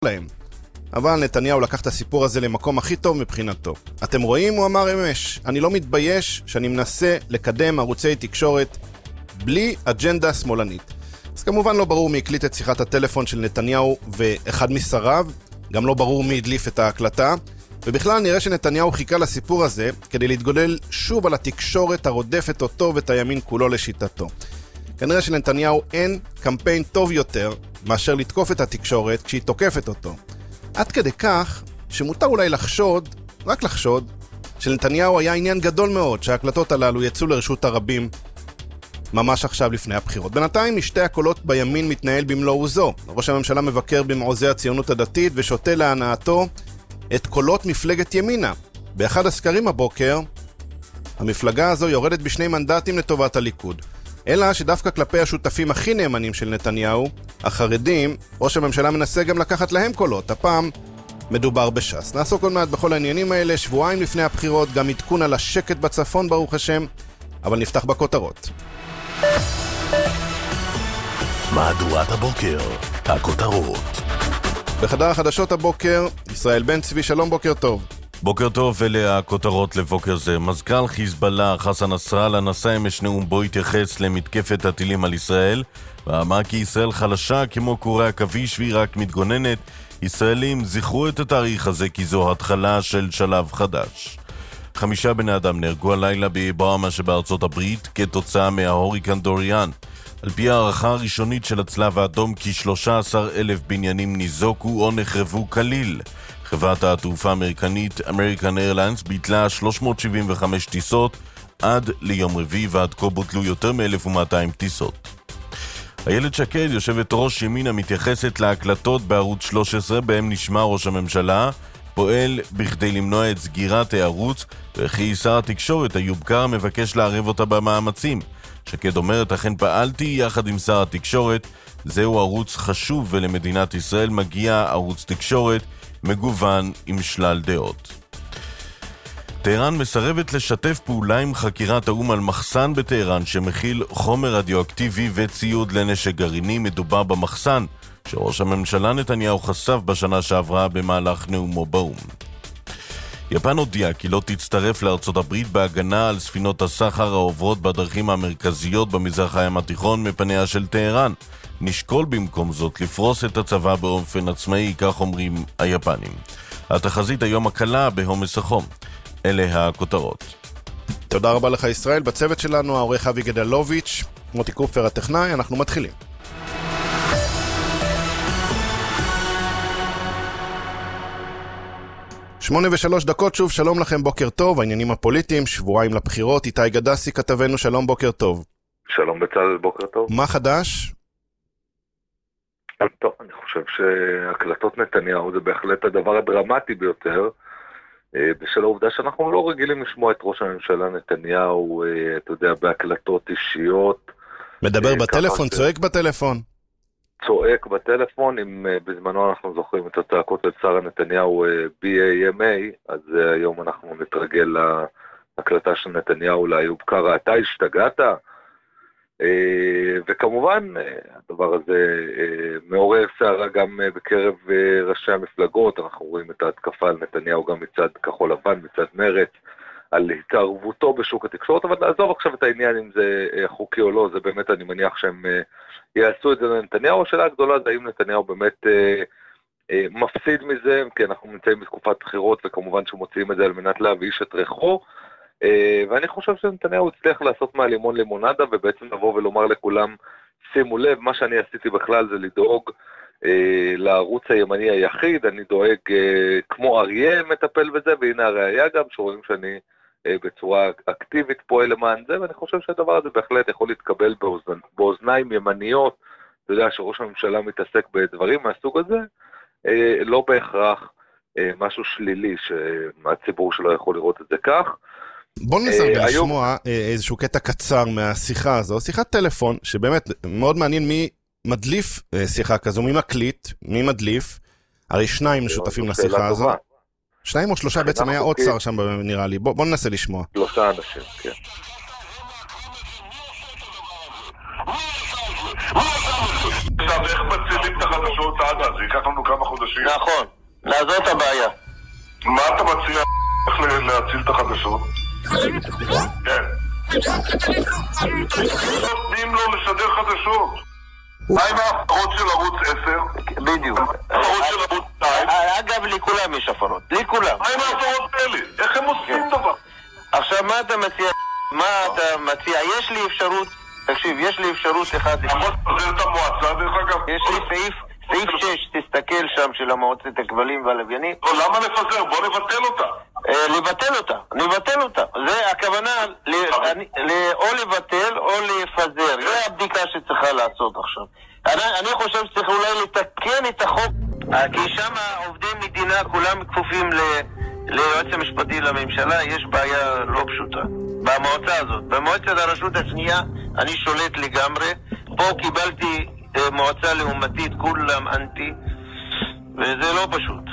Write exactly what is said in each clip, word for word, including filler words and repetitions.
להם. אבל נתניהו לקח את הסיפור הזה למקום הכי טוב מבחינתו. אתם רואים, הוא אמר אמש, אני לא מתבייש שאני מנסה לקדם ערוצי תקשורת בלי אג'נדה שמאלנית. אז כמובן לא ברור מי הקליט את שיחת הטלפון של נתניהו ואחד משריו, גם לא ברור מי הדליף את ההקלטה, ובכלל נראה שנתניהו חיכה לסיפור הזה כדי להתגולל שוב על התקשורת הרודפת אותו ואת הימין כולו לשיטתו. כנראה שלנתניהו אין קמפיין טוב יותר מאשר לתקוף את התקשורת כשהיא תוקפת אותו. עד כדי כך שמותר אולי לחשוד, רק לחשוד, שלנתניהו היה עניין גדול מאוד שההקלטות הללו יצאו לרשות הרבים ממש עכשיו לפני הבחירות. בינתיים משתי הקולות בימין מתנהל במלוא עוזו. ראש הממשלה מבקר במעוזי הציונות הדתית ושותה להנאתו את קולות מפלגת ימינה. באחד הסקרים הבוקר, המפלגה הזו יורדת בשני מנדטים לטובת הליכוד. אלא שדווקא כלפי השותפים הכי נאמנים של נתניהו, החרדים, ראש הממשלה מנסה גם לקחת להם קולות. הפעם מדובר בש"ס. נעסוק עוד מעט בכל העניינים האלה, שבועיים לפני הבחירות, גם עדכון על השקט בצפון ברוך השם, אבל נפתח בכותרות. מהדורת הבוקר, הכותרות. בחדר החדשות הבוקר, ישראל בן צבי, שלום, בוקר טוב. בוקר טוב, אלה הכותרות לבוקר זה. מזכ"ל חיזבאללה חסן נסראללה נשא אמש נאום בו התייחס למתקפת הטילים על ישראל, ואמר כי ישראל חלשה כמו קורי עכביש והיא רק מתגוננת. ישראלים זכרו את התאריך הזה כי זו התחלה של שלב חדש. חמישה בני אדם נהרגו הלילה בבראמה שבארצות הברית כתוצאה מההוריקן דוריאן. על פי הערכה הראשונית של הצלב האדום, כ-שלושה עשר אלף בניינים ניזוקו או נחרבו כליל. חברת התעופה האמריקנית American Airlines ביטלה שלוש מאות שבעים וחמש טיסות עד ליום רביעי, ועד כה בוטלו יותר מ-אלף ומאתיים טיסות. איילת שקד, יושבת ראש ימינה, מתייחסת להקלטות בערוץ שלוש עשרה בהם נשמע ראש הממשלה פועל בכדי למנוע את סגירת הערוץ, וכי שר התקשורת איוב קרא מבקש לערב אותה במאמצים. שקד אומרת, אכן פעלתי יחד עם שר התקשורת, זהו ערוץ חשוב ולמדינת ישראל מגיע ערוץ תקשורת מגוון עם שלל דעות. טהרן מסרבת לשתף פעולה עם חקירת האום על מחסן בטהרן שמכיל חומר רדיואקטיבי וציוד לנשק גרעיני. מדובר במחסן שראש הממשלה נתניהו חשף בשנה שעברה במהלך נאומו באום. יפן הודיעה כי לא תצטרף לארצות הברית בהגנה על ספינות הסחר העוברות בדרכים המרכזיות במזרח הים התיכון מפניה של טהרן. נשקול במקום זאת לפרוס את הצבא באופן עצמאי, כך אומרים היפנים. התחזית היום הקלה בהומס החום. אלה הכותרות. תודה רבה לך ישראל. בצוות שלנו העורך אבי גדלוביץ', מוטי קופר הטכנאי. אנחנו מתחילים. שמונה ושלוש דקות שוב, שלום לכם, בוקר טוב. העניינים הפוליטיים, שבועיים לבחירות. איתי גדסי כתבנו, שלום, בוקר טוב. שלום בצל, בוקר טוב. מה חדש? טוב, אני חושב שהקלטות נתניהו זה בהחלט הדבר הדרמטי ביותר, בשל העובדה שאנחנו לא רגילים לשמוע את ראש הממשלה נתניהו, אתה יודע, בהקלטות אישיות. מדבר בטלפון, צועק בטלפון. צועק בטלפון, אם בזמנו אנחנו זוכרים את הצעקות של שר נתניהו בי איי אם איי, אז היום אנחנו נתרגל להקלטה של נתניהו לאיוב קרא, אתה השתגעת? וכמובן הדבר הזה מעורר סערה גם בקרב ראשי המפלגות. אנחנו רואים את ההתקפה על נתניהו גם מצד כחול לבן, מצד מרץ, על התערבותו בשוק התקשורת, אבל נעזוב עכשיו את העניין אם זה חוקי או לא, זה באמת אני מניח שהם יעשו את זה לנתניהו. השאלה הגדולה זה האם נתניהו באמת מפסיד מזה, כי אנחנו נמצאים בתקופת בחירות וכמובן שמוציאים את זה על מנת להביש את ריחו, ואני חושב שנתניהו הצליח לעשות מהלימון לימונדה ובעצם לבוא ולומר לכולם, שימו לב, מה שאני עשיתי בכלל זה לדאוג לערוץ הימני היחיד, אני דואג כמו אריה מטפל בזה, והנה הראייה גם שרואים שאני בצורה אקטיבית פועל למען זה, ואני חושב שהדבר הזה בהחלט יכול להתקבל באוזנ... באוזניים ימניות. אתה יודע שראש הממשלה מתעסק בדברים מהסוג הזה, לא בהכרח משהו שלילי שהציבור שלו יכול לראות את זה כך. בוא ננסה רגע לשמוע איזשהו קטע קצר מהשיחה הזו, שיחת טלפון שבאמת מאוד מעניין מי מדליף שיחה כזו, מי מקליט, מי מדליף. הרי שניים שותפים לשיחה הזו, שניים או שלושה, בעצם היה עוד שר שם נראה לי. בוא ננסה לשמוע. שלושה אנשים, כן. עכשיו איך מצילים את החטופים? חדשות עד אז, זה ייקח לנו כמה חודשים. נכון, זאת הבעיה. מה אתה מציע איך להציל את החדשות? כן. נותנים לו לשדר חדשות. מה עם ההפרות של ערוץ עשר? בדיוק. ההפרות של ערוץ שתיים? אגב, לכולם יש הפרות. לכולם. מה עם ההפרות האלה? איך הם עושים דבר? עכשיו, מה אתה מציע? מה אתה מציע? יש לי אפשרות, תקשיב, יש לי אפשרות אחד... יכול לפזר את המועצה, דרך אגב? יש לי סעיף, סעיף שש, תסתכל שם של המועצת הכבלים והלוויינים. לא, למה לפזר? בוא נבטל אותה. לבטל אותה, נבטל אותה. זה הכוונה, או לבטל או לפזר. זה הבדיקה שצריכה לעשות עכשיו. אני חושב שצריך אולי לתקן את החוק, כי שם עובדי מדינה כולם כפופים ליועץ המשפטי לממשלה. יש בעיה לא פשוטה במועצה הזאת. במועצת הרשות השנייה אני שולט לגמרי. פה קיבלתי מועצה לעומתית, כולם אנטי, וזה לא פשוט.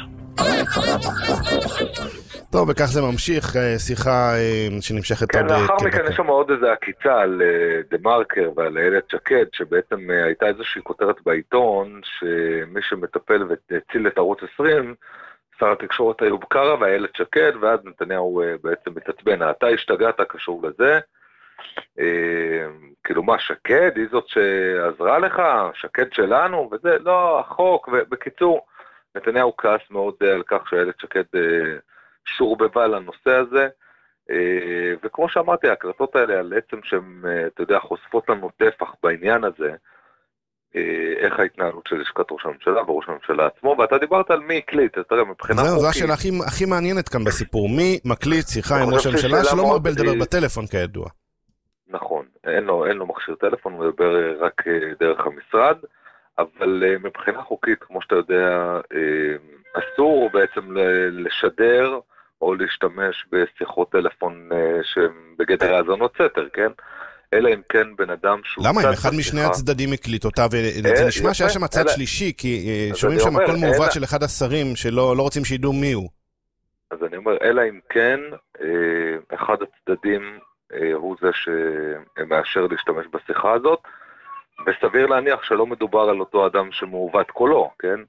טוב, וכך זה ממשיך, שיחה שנמשכת עוד... כן, לאחר מכן יש שם עוד איזו עקיצה על דה מרקר ועל איילת שקד, שבעצם הייתה איזושהי כותרת בעיתון, שמי שמטפל והציל את ערוץ עשרים, שר התקשורת איוב קרא ואיילת שקד, ואז נתניהו בעצם מתעצבן, אתה השתגעת קשור לזה, כאילו מה, שקד היא זאת שעזרה לך, שקד שלנו, וזה לא החוק, ובקיצור, נתניהו כעס מאוד על כך שאיילת שקד שורבבה לנושא הזה, וכמו שאמרתי, ההקלטות האלה על עצם שהן, אתה יודע, חושפות לנו טפח בעניין הזה, איך ההתנהלות של לשכת ראש הממשלה וראש הממשלה עצמו, ואתה דיברת על מי הקליט, אתה יודע, מבחינה חוקית. זו השאלה הכי, הכי מעניינת כאן בסיפור, מי מקליט שיחה עם ראש הממשלה שלא מרבה לדבר בטלפון כידוע. נכון, אין לו, אין לו מכשיר טלפון, הוא מדבר רק דרך המשרד, אבל מבחינה חוקית, כמו שאתה יודע, אסור בעצם לשדר או להשתמש בשיחות טלפון שהם בגדר האזנות סתר, כן? אלא אם כן בן אדם שהוא... למה? אם אחד משני הצדדים הקליט אותה, וזה נשמע שהיה שם הצד שלישי, כי שומעים שם הכל מעוות של אחד השרים שלא רוצים שידעו מי הוא. אז אני אומר, אלא אם כן, אחד הצדדים הוא זה שמאשר להשתמש בשיחה הזאת, וסביר להניח שלא מדובר על אותו אדם שמעוות קולו, כן?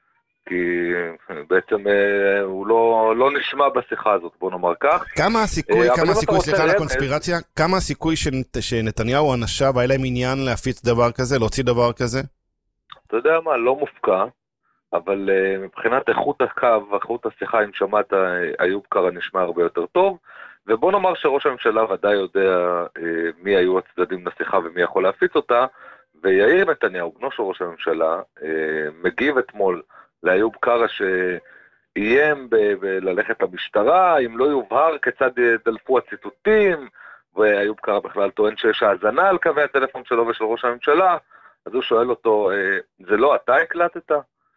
כי בעצם הוא לא, לא נשמע בשיחה הזאת, בוא נאמר כך. כמה הסיכוי, כמה הסיכוי, סליחה על הקונספירציה, כמה הסיכוי שנתניהו אנשיו היה להם עניין להפיץ דבר כזה, להוציא דבר כזה? אתה יודע מה, לא מופקע, אבל מבחינת איכות הקו, איכות השיחה, אם שמעת, איוב קרא נשמע הרבה יותר טוב, ובוא נאמר שראש הממשלה ודאי יודע מי היו הצדדים לשיחה ומי יכול להפיץ אותה, ויאיר נתניהו, בנו של ראש הממשלה, מגיב אתמול לאיוב קרא שאיים בללכת למשטרה, אם לא יובהר כיצד דלפו הציטוטים, ואיוב קרא בכלל טוען שיש האזנה על קווי הטלפון שלו ושל ראש הממשלה, אז הוא שואל אותו, זה לא אתה הקלטת?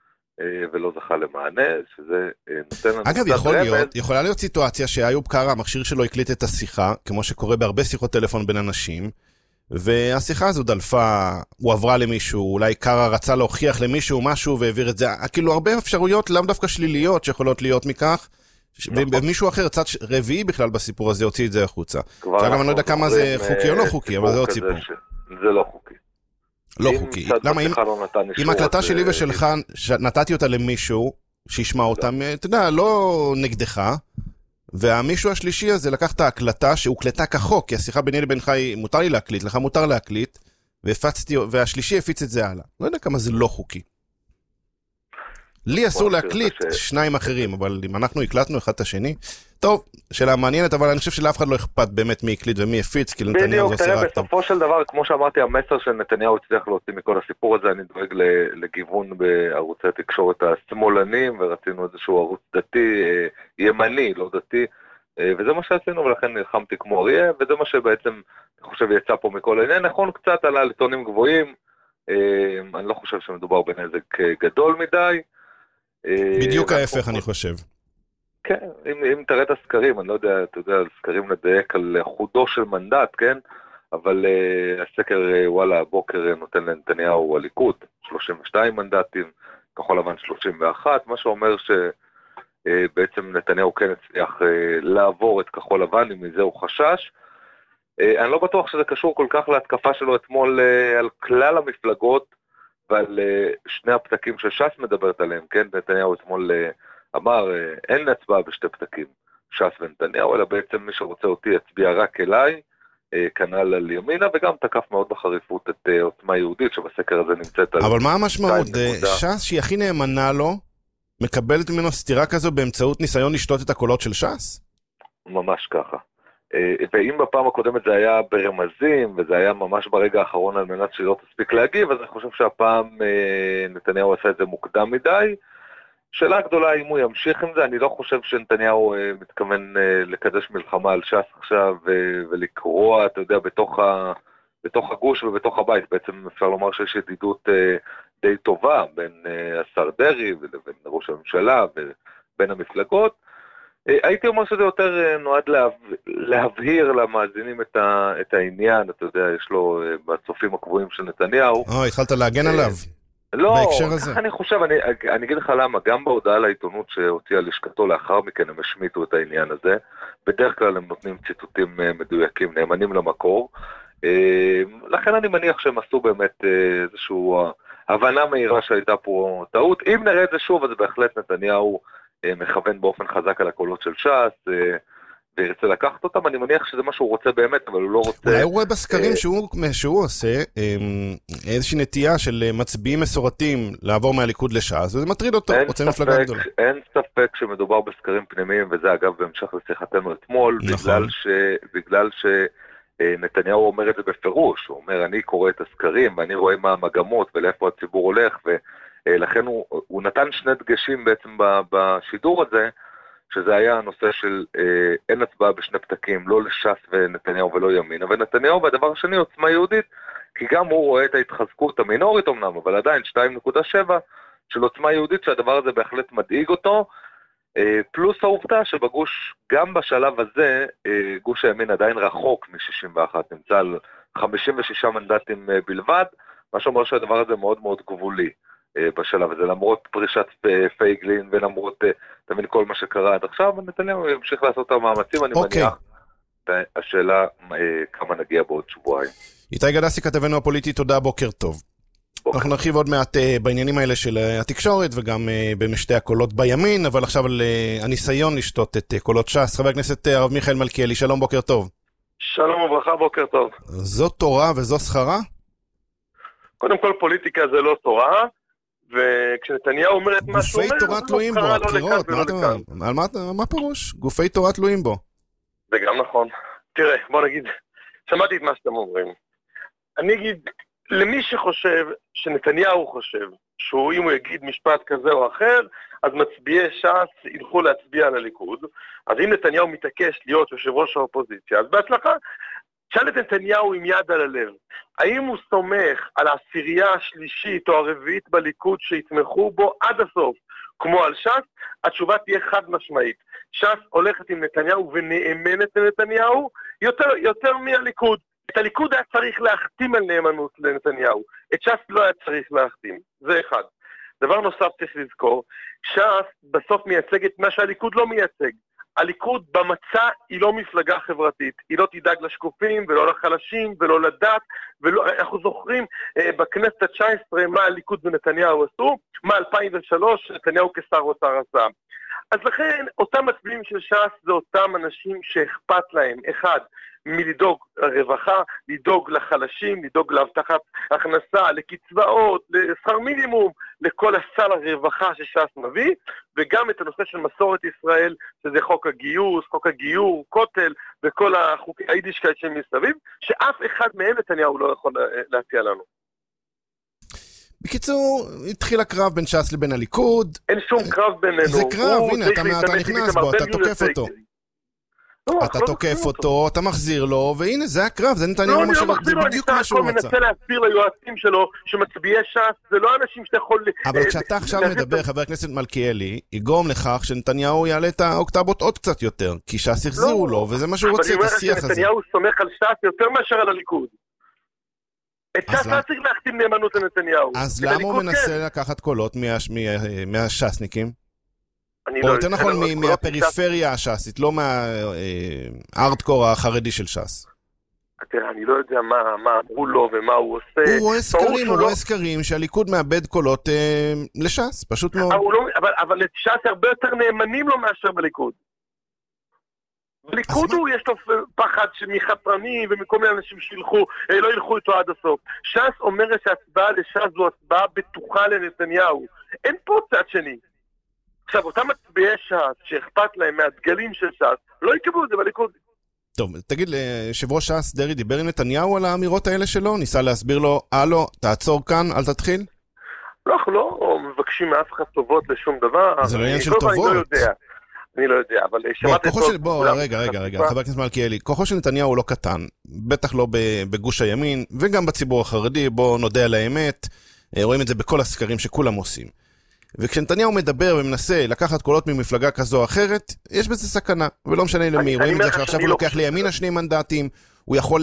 ולא זכה למענה, שזה נותן לנו... אגב, יכול להיות, יכולה להיות סיטואציה שאיוב קרא, המכשיר שלו הקליט את השיחה, כמו שקורה בהרבה שיחות טלפון בין אנשים, והשיחה הזו דלפה, הוא עברה למישהו, אולי קרא רצה להוכיח למישהו משהו והעביר את זה, כאילו הרבה אפשרויות לאו דווקא שליליות שיכולות להיות מכך, ומישהו אחר, צד רביעי בכלל בסיפור הזה, הוציא את זה החוצה. עכשיו אני לא יודע כמה זה חוקי או לא חוקי, אבל זה עוד סיפור. זה לא חוקי. לא חוקי. למה אם הקלטה שלי ושלך, נתתי אותה למישהו שישמע אותם, אתה יודע, לא נגדך, והמישהו השלישי הזה לקח את ההקלטה שהוקלטה כחוק, כי השיחה ביני לבינך היא מותר לי להקליט, לך מותר להקליט, והפצתי, והשלישי הפיץ את זה הלאה. לא יודע כמה זה לא חוקי. לי אסור להקליט שניים אחרים, אבל אם אנחנו הקלטנו אחד את השני, טוב, שאלה מעניינת, אבל אני חושב שלאף אחד לא אכפת באמת מי הקליט ומי הפיץ, כי לנתניהו זה עושה רק טוב. בסופו של דבר, כמו שאמרתי, המסר של נתניהו הצליח להוציא מכל הסיפור הזה, אני דואג לגיוון בערוצי התקשורת השמאלנים, ורצינו איזשהו ערוץ דתי, ימני, לא דתי, וזה מה שעשינו, ולכן נלחמתי כמו אריה, וזה מה שבעצם, אני חושב, יצא פה מכל העניין. נכון, קצת עלה לטונים גבוהים, אני לא חושב שמדובר בנזק גדול מדי. בדיוק ההפך, אני חושב. כן, אם, אם תראה את הסקרים, אני לא יודע, אתה יודע, סקרים לדייק על חודו של מנדט, כן? אבל uh, הסקר, uh, וואלה, הבוקר נותן לנתניהו הליכוד, שלושים ושתיים מנדטים, כחול לבן שלושים ואחת, מה שאומר שבעצם uh, נתניהו כן הצליח uh, לעבור את כחול לבן, אם מזה הוא חשש. Uh, אני לא בטוח שזה קשור כל כך להתקפה שלו אתמול uh, על כלל המפלגות, אבל שני הפתקים שש"ס מדברת עליהם, כן, נתניהו אתמול אמר, אין הצבעה בשתי פתקים, ש"ס ונתניהו, אלא בעצם מי שרוצה אותי יצביע רק אליי, כנ"ל על ימינה, וגם תקף מאוד בחריפות את עוצמה יהודית, שבסקר הזה נמצאת על... אבל מה המשמעות? ש"ס שהיא הכי נאמנה לו, מקבלת ממנו סתירה כזו באמצעות ניסיון לשתות את הקולות של ש"ס? ממש ככה. ואם בפעם הקודמת זה היה ברמזים, וזה היה ממש ברגע האחרון על מנת שלא תספיק להגיב, אז אני חושב שהפעם נתניהו עשה את זה מוקדם מדי. שאלה גדולה אם הוא ימשיך עם זה, אני לא חושב שנתניהו מתכוון לקדש מלחמה על ש"ס עכשיו, ולקרוע, אתה יודע, בתוך, ה, בתוך הגוש ובתוך הבית. בעצם אפשר לומר שיש ידידות די טובה בין השר דרעי ובין ראש הממשלה ובין המפלגות. הייתי אומר שזה יותר נועד להב... להבהיר למאזינים את, ה... את העניין, אתה יודע, יש לו בצופים הקבועים של נתניהו. אה, התחלת להגן עליו. לא, ככה אני חושב, אני, אני אגיד לך למה, גם בהודעה לעיתונות שהוציאה לשכתו לאחר מכן הם השמיטו את העניין הזה, בדרך כלל הם נותנים ציטוטים מדויקים, נאמנים למקור, לכן אני מניח שהם עשו באמת איזושהי הבנה מהירה שהייתה פה טעות. אם נראה את זה שוב, אז בהחלט נתניהו מכוון באופן חזק על הקולות של ש"ס, וירצה לקחת אותם. אני מניח שזה מה שהוא רוצה באמת, אבל הוא לא רוצה... אולי הוא רואה בסקרים שהוא, שהוא עושה איזושהי נטייה של מצביעים מסורתיים לעבור מהליכוד לש"ס, וזה מטריד אותו, רוצה מפלגה גדולה. אין ספק שמדובר בסקרים פנימיים, וזה אגב בהמשך לשיחתנו אתמול, בגלל ש... בגלל ש... נתניהו אומר את זה בפירוש, הוא אומר, אני קורא את הסקרים, ואני רואה מה המגמות, ולאיפה הציבור הולך, ולכן הוא, הוא נתן שני דגשים בעצם בשידור הזה, שזה היה הנושא של אה, אין הצבעה בשני פתקים, לא לש"ס ונתניהו ולא ימינה, ונתניהו, והדבר השני, עוצמה יהודית, כי גם הוא רואה את ההתחזקות המינורית אמנם, אבל עדיין שתיים נקודה שבע של עוצמה יהודית, שהדבר הזה בהחלט מדאיג אותו, אה, פלוס העובדה שבגוש, גם בשלב הזה, אה, גוש הימין עדיין רחוק מ-שישים ואחת, נמצא על חמישים ושישה מנדטים אה, בלבד, מה שאומר שהדבר הזה מאוד מאוד גבולי. בשלב הזה, למרות פרישת פייגלין ולמרות תמיד כל מה שקרה עד עכשיו, נתניהו ימשיך לעשות את המאמצים, אני מניח. השאלה כמה נגיע בעוד שבועיים. איתי גדסי, כתבנו הפוליטי, תודה, בוקר טוב. אנחנו נרחיב עוד מעט בעניינים האלה של התקשורת וגם במשתי הקולות בימין, אבל עכשיו על הניסיון לשתות את קולות ש"ס. חבר הכנסת הרב מיכאל מלכיאלי, שלום, בוקר טוב. שלום וברכה, בוקר טוב. זו תורה וזו שכרה? קודם כל פוליטיקה זה לא תורה, וכשנתניהו אומר את מה שהוא אומר, גופי תורה תלויים בו, הבחירות, מה פירוש? גופי תורה תלויים בו. זה גם נכון. תראה, בוא נגיד, שמעתי את מה שאתם אומרים. אני אגיד, למי שחושב, שנתניהו חושב, שהוא אם הוא יגיד משפט כזה או אחר, אז מצביעי ש"ס ילכו להצביע על הליכוד, אז אם נתניהו מתעקש להיות יושב ראש האופוזיציה, אז בהצלחה, שאל את נתניהו עם יד על הלב, האם הוא סומך על העשירייה השלישית או הרביעית בליכוד שיתמכו בו עד הסוף, כמו על ש"ס? התשובה תהיה חד משמעית. ש"ס הולכת עם נתניהו ונאמנת לנתניהו יותר, יותר מהליכוד. את הליכוד היה צריך להחתים על נאמנות לנתניהו, את ש"ס לא היה צריך להחתים, זה אחד. דבר נוסף צריך לזכור, ש"ס בסוף מייצגת מה שהליכוד לא מייצג. הליכוד במצע היא לא מפלגה חברתית, היא לא תדאג לשקופים ולא לחלשים ולא לדת, ולא, אנחנו זוכרים אה, בכנסת ה-תשע עשרה מה הליכוד ונתניהו עשו, מה אלפיים ושלוש נתניהו כשר אוצר עשה. אז לכן אותם מצביעים של ש"ס זה אותם אנשים שאכפת להם, אחד, מלדאוג לרווחה, לדאוג לחלשים, לדאוג להבטחת הכנסה, לקצבאות, לשכר מינימום, לכל הסל הרווחה שש"ס מביא, וגם את הנושא של מסורת ישראל, שזה חוק הגיוס, חוק הגיור, כותל, וכל החוקי היידישקייט שמסביב, שאף אחד מהם נתניהו לא יכול להציע לנו. בקיצור, התחיל הקרב בין ש"ס לבין הליכוד. אין שום קרב בינינו. זה קרב, הנה, אתה, אתה נכנס בו, אתה תוקף אותו. לא, אתה לא תוקף אותו, אותו, אתה מחזיר לו, והנה, זה הקרב, זה נתניהו לא, מה שלו, זה לו, בדיוק מה שהוא רצה. אני מנסה להסביר ליועצים שלו, שמצביעי ש"ס, זה לא אנשים שאתה יכול... אבל אה, כשאתה עכשיו מדבר, חבר הכנסת מלכיאלי, יגרום לכך שנתניהו יעלה את האוקטבות עוד קצת יותר, כי ש"ס יחזירו לא, לו, וזה מה שהוא רוצה, את השיח הזה. נתניהו סומך על ש"ס יותר מאשר על הליכוד. את ש"ס לא צריך להחתים נאמנות לנתניארדקור. אז למה הוא מנסה לקחת קולות מהש"סניקים? או יותר נכון מהפריפריה הש"סית, לא מהארדקור החרדי של ש"ס. תראה, אני לא יודע מה, מה אמרו לו ומה הוא עושה. הוא רואה סקרים, הוא לא... רואה סקרים שהליכוד מאבד קולות אה, לש"ס, פשוט מאוד. אבל, לא, אבל, אבל לש"ס הרבה יותר נאמנים לו מאשר בליכוד. בליכוד הוא יש לו פחד מחתרנים ומכל מיני אנשים שילכו, לא ילכו איתו עד הסוף. ש"ס אומרת שהצבעה לש"ס זו הצבעה בטוחה לנתניהו. אין פה צד שני. עכשיו, אותם מצביעי ש"ס שאכפת להם מהדגלים של ש"ס, לא יקבלו את זה בליכוד. טוב, תגיד, יושב ראש ש"ס דרעי דיבר עם נתניהו על האמירות האלה שלו? ניסה להסביר לו, הלו, תעצור כאן, אל תתחיל? לא, אנחנו לא מבקשים מאף אחד טובות לשום דבר. זה לא עניין של טובות. אני לא יודע. אני לא יודע, אבל שמעתי... בוא, רגע, רגע, רגע, חבר הכנסת מלכיאלי, כוחו של נתניהו הוא לא קטן, בטח לא בגוש הימין, וגם בציבור החרדי, בוא נודה על האמת, רואים את זה בכל הסקרים שכולם עושים. וכשנתניהו מדבר ומנסה לקחת קולות ממפלגה כזו או אחרת, יש בזה סכנה, ולא משנה למי. רואים את זה שעכשיו הוא לוקח לימין השני מנדטים, הוא יכול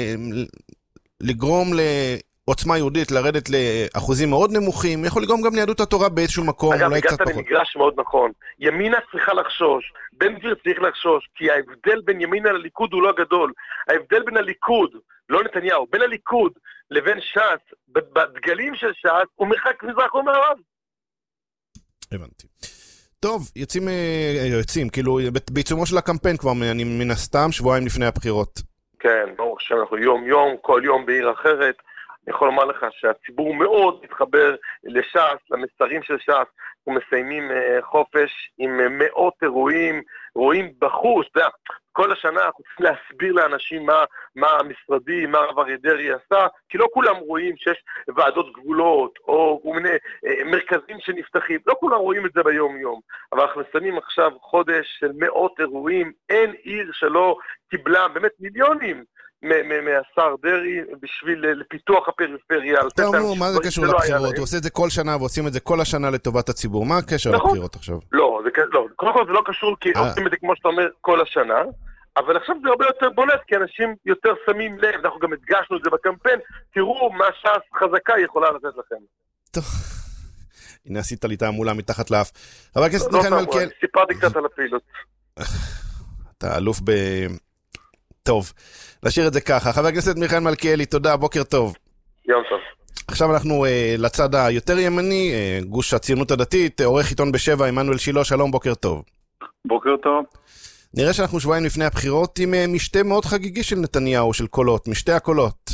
לגרום לעוצמה יהודית לרדת לאחוזים מאוד נמוכים, יכול לגרום גם ליהדות התורה באיזשהו מקום, אגב, הגעת למגרש מאוד נכון. ימינה צריכה לחשוש, בן גביר צריך לחשוש, כי ההבדל בין ימינה לליכוד הוא לא גדול. ההבדל בין הליכוד, לא נתניהו, בין הליכוד לבין ש"ס, בדגלים של ש"ס, הוא מרחק מזרח ומערב. הבנתי. טוב, יוצאים, יוצאים, כאילו, בעיצומו של הקמפיין כבר, אני מן הסתם, שבועיים לפני הבחירות. כן, ברוך השם, אנחנו יום יום, כל יום בעיר אחרת. אני יכול לומר לך שהציבור מאוד מתחבר לש"ס, למסרים של ש"ס. אנחנו מסיימים חופש עם מאות אירועים, רואים בחוץ, אתה יודע, כל השנה אנחנו צריכים להסביר לאנשים מה, מה המשרדי, מה הרב אריה דרעי עשה, כי לא כולם רואים שיש ועדות גבולות, או כל מיני אה, מרכזים שנפתחים, לא כולם רואים את זה ביום יום, אבל אנחנו מסיימים עכשיו חודש של מאות אירועים, אין עיר שלא קיבלה באמת מיליונים, מהשר דרעי בשביל לפיתוח הפריפריה. טוב, נו, מה זה קשור לבחירות? הוא עושה את זה כל שנה ועושים את זה כל השנה לטובת הציבור. מה הקשר לבחירות עכשיו? לא, קודם כל זה לא קשור כי עושים את זה כמו שאתה אומר כל השנה, אבל עכשיו זה הרבה יותר בולט כי אנשים יותר שמים לב, אנחנו גם הדגשנו את זה בקמפיין, תראו מה ש"ס חזקה יכולה לתת לכם. טוב, הנה עשית לי את העמולה מתחת לאף. חבר הכנסת מיכאל מלכיאלי. סיפרתי קצת על הפעילות. אתה אלוף ב... טוב, נשאיר את זה ככה. חבר הכנסת מיכאל מלכיאלי, תודה, בוקר טוב. יום טוב. עכשיו אנחנו אה, לצד היותר ימני, אה, גוש הציונות הדתית, עורך עיתון בשבע, עמנואל שילה, שלום, בוקר טוב. בוקר טוב. נראה שאנחנו שבועיים לפני הבחירות עם אה, משתה מאוד חגיגי של נתניהו, של קולות, משתה הקולות.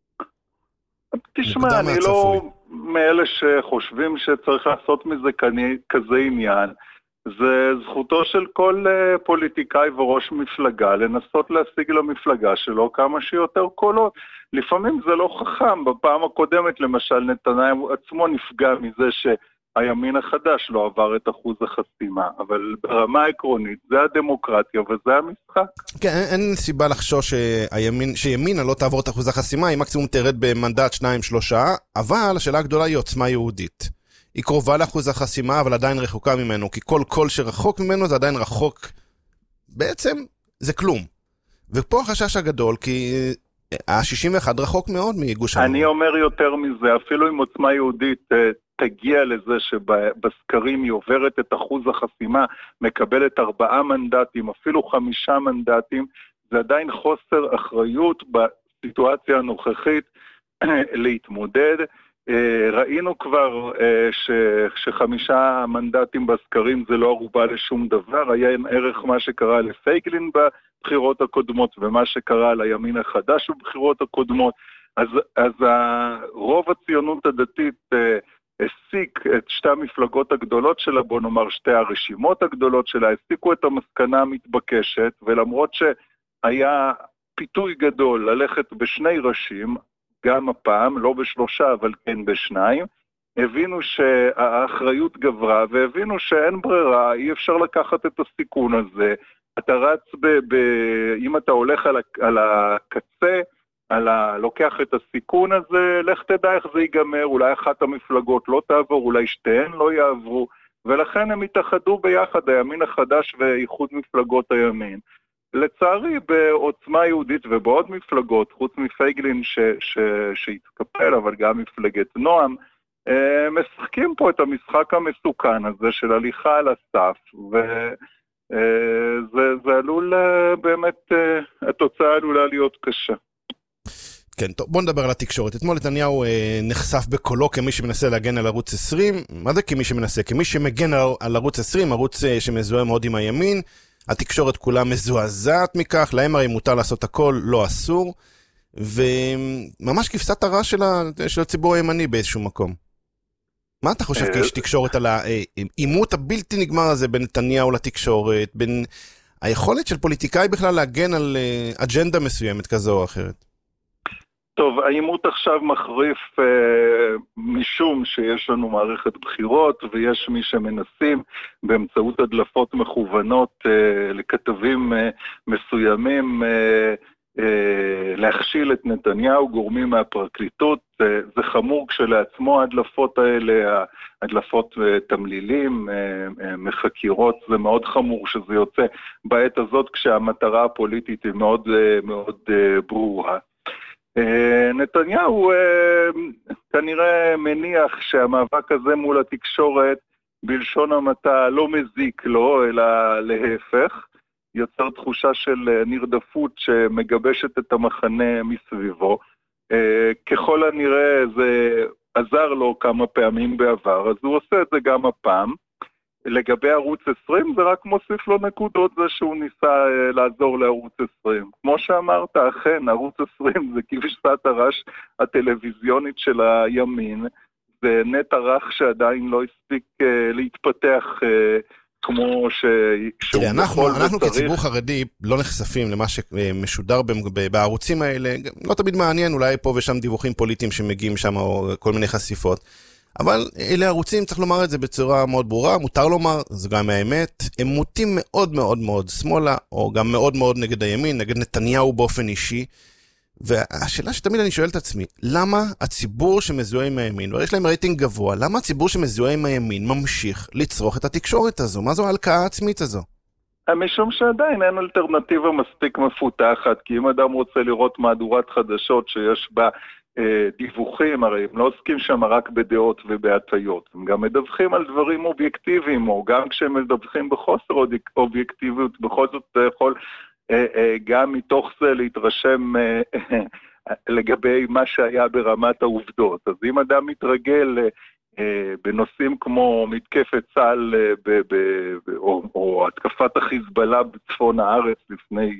תשמע, אני לא מאלה שחושבים שצריך לעשות מזה כזה עניין. זה זכותו של כל uh, פוליטיקאי וראש מפלגה לנסות להשיג למפלגה שלו כמה שיותר קולות. לפעמים זה לא חכם. בפעם הקודמת למשל נתניהו עצמו נפגע מזה שהימין החדש לא עבר את אחוז החסימה, אבל ברמה העקרונית זה הדמוקרטיה וזה המשחק. כן, אין, אין סיבה לחשוש שהימין, שימינה לא תעבור את אחוז החסימה, היא מקסימום תרד במנדט שניים שלושה, אבל השאלה הגדולה היא עוצמה יהודית. היא קרובה לאחוז החסימה, אבל עדיין רחוקה ממנו, כי כל קול שרחוק ממנו זה עדיין רחוק. בעצם זה כלום. ופה החשש הגדול, כי ה-שישים ואחת רחוק מאוד מגוש הימין. אני אומר יותר מזה, אפילו אם עוצמה יהודית תגיע לזה שבסקרים היא עוברת את אחוז החסימה, מקבלת ארבעה מנדטים, אפילו חמישה מנדטים, זה עדיין חוסר אחריות בסיטואציה הנוכחית להתמודד. ראינו כבר ש, שחמישה מנדטים בסקרים זה לא ערובה לשום דבר, היה ערך מה שקרה לפייגלין בבחירות הקודמות ומה שקרה לימין החדש בבחירות הקודמות, אז, אז רוב הציונות הדתית הסיק את שתי המפלגות הגדולות שלה, בוא נאמר שתי הרשימות הגדולות שלה, הסיקו את המסקנה המתבקשת, ולמרות שהיה פיתוי גדול ללכת בשני ראשים, גם הפעם, לא בשלושה, אבל כן בשניים, הבינו שהאחריות גברה, והבינו שאין ברירה, אי אפשר לקחת את הסיכון הזה. אתה רץ, ב, ב, אם אתה הולך על, על הקצה, על ה, לוקח את הסיכון הזה, לך תדע איך זה ייגמר, אולי אחת המפלגות לא תעבור, אולי שתיהן לא יעברו, ולכן הם התאחדו ביחד, הימין החדש ואיחוד מפלגות הימין. לצערי, בעוצמה יהודית ובעוד מפלגות, חוץ מפייגלין ש, ש, שהתקפל, אבל גם מפלגת נועם, משחקים פה את המשחק המסוכן הזה של הליכה על הסף, וזה זה עלול באמת, התוצאה עלולה להיות קשה. כן, טוב, בוא נדבר על התקשורת. אתמול נתניהו אה, נחשף בקולו כמי שמנסה להגן על ערוץ עשרים. מה זה כמי שמנסה? כמי שמגן על, על ערוץ עשרים, ערוץ אה, שמזוהה מאוד עם הימין. התקשורת כולה מזועזעת מכך, להם הרי מותר לעשות הכל, לא אסור. וממש כבשת הרע של, ה, של הציבור הימני באיזשהו מקום. מה אתה חושב כאיש תקשורת על העימות הבלתי נגמר הזה בין נתניהו לתקשורת, בין היכולת של פוליטיקאי בכלל להגן על אג'נדה מסוימת כזו או אחרת? טוב, העימות עכשיו מחריף אה, משום שיש לנו מערכת בחירות, ויש מי שמנסים באמצעות הדלפות מכוונות אה, לכתבים אה, מסוימים אה, אה, להכשיל את נתניהו, גורמים מהפרקליטות. אה, זה חמור כשלעצמו הדלפות האלה, הדלפות אה, תמלילים, אה, אה, מחקירות, זה מאוד חמור שזה יוצא בעת הזאת כשהמטרה הפוליטית היא מאוד, אה, מאוד אה, ברורה. נתניהו כנראה מניח שהמאבק הזה מול התקשורת בלשון המעטה לא מזיק לו, אלא להפך, יוצר תחושה של נרדפות שמגבשת את המחנה מסביבו. ככל הנראה זה עזר לו כמה פעמים בעבר, אז הוא עושה את זה גם הפעם. לגבי ערוץ עשרים, זה רק מוסיף לו נקודות, זה שהוא ניסה אה, לעזור לערוץ עשרים. כמו שאמרת, אכן, ערוץ עשרים זה כבשת הרש הטלוויזיונית של הימין, זה נטע רך שעדיין לא הספיק אה, להתפתח אה, כמו ש... תראה, אנחנו, אנחנו כציבור חרדי לא נחשפים למה שמשודר בערוצים האלה, לא תמיד מעניין, אולי פה ושם דיווחים פוליטיים שמגיעים שם או כל מיני חשיפות. אבל אלה ערוצים, צריך לומר את זה בצורה מאוד ברורה, מותר לומר, זה גם האמת, הם מוטים מאוד מאוד מאוד שמאלה, או גם מאוד מאוד נגד הימין, נגד נתניהו באופן אישי, והשאלה שתמיד אני שואל את עצמי, למה הציבור שמזוהה עם הימין, ויש להם רייטינג גבוה, למה הציבור שמזוהה עם הימין ממשיך לצרוך את התקשורת הזו? מה זו ההלקאה העצמית הזו? משום שעדיין אין אלטרנטיבה מספיק מפותחת, כי אם אדם רוצה לראות מהדורת חדשות שיש בה דיווחים, הרי הם לא עוסקים שם רק בדעות ובהטיות, הם גם מדווחים על דברים אובייקטיביים, או גם כשהם מדווחים בחוסר אובייקטיביות, בכל זאת אתה יכול גם מתוך זה להתרשם לגבי מה שהיה ברמת העובדות. אז אם אדם מתרגל בנושאים כמו מתקפת צה"ל או, או התקפת החיזבאללה בצפון הארץ לפני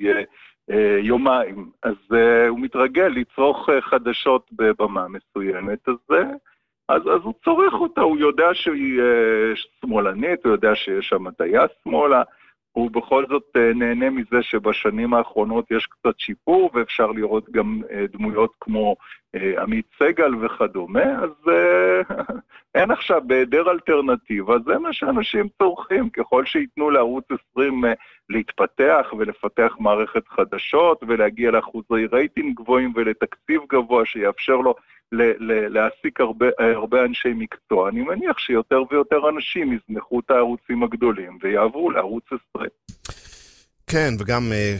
יומיים, אז uh, הוא מתרגל לצרוך uh, חדשות בבמה מסוימת, אז, uh, אז, אז הוא צורך אותה, הוא יודע שהיא uh, שמאלנית, הוא יודע שיש שם הטיה שמאלה, הוא בכל זאת uh, נהנה מזה שבשנים האחרונות יש קצת שיפור, ואפשר לראות גם uh, דמויות כמו uh, עמית סגל וכדומה, אז uh, אין עכשיו בהיעדר אלטרנטיבה, זה מה שאנשים צורכים, ככל שיתנו לערוץ עשרים uh, להתפתח ולפתח מערכת חדשות ולהגיע לאחוזי רייטינג גבוהים ולתקציב גבוה שיאפשר לו להעסיק הרבה, הרבה אנשי מקצוע. אני מניח שיותר ויותר אנשים יזנחו את הערוצים הגדולים ויעברו לערוץ עשרים. כן, וגם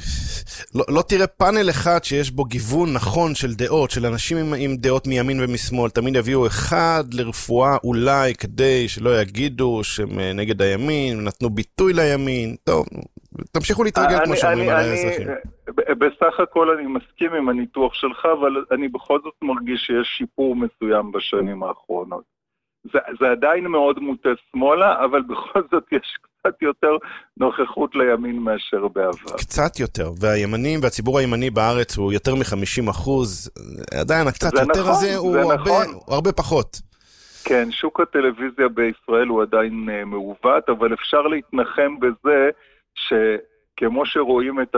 לא, לא תראה פאנל אחד שיש בו גיוון נכון של דעות, של אנשים עם, עם דעות מימין ומשמאל. תמיד יביאו אחד לרפואה אולי כדי שלא יגידו שהם נגד הימין, נתנו ביטוי לימין. טוב, תמשיכו להתרגל כמו שאומרים על האזרחים. בסך הכל אני מסכים עם הניתוח שלך, אבל אני בכל זאת מרגיש שיש שיפור מסוים בשנים האחרונות. זה, זה עדיין מאוד מוטה שמאלה, אבל בכל זאת יש קצת יותר נוכחות לימין מאשר בעבר. קצת יותר, והימנים והציבור הימני בארץ הוא יותר מ-חמישים אחוז, עדיין הקצת יותר נכון, הזה הוא הרבה, נכון. הוא הרבה פחות. כן, שוק הטלוויזיה בישראל הוא עדיין uh, מעוות, אבל אפשר להתנחם בזה שכמו שרואים את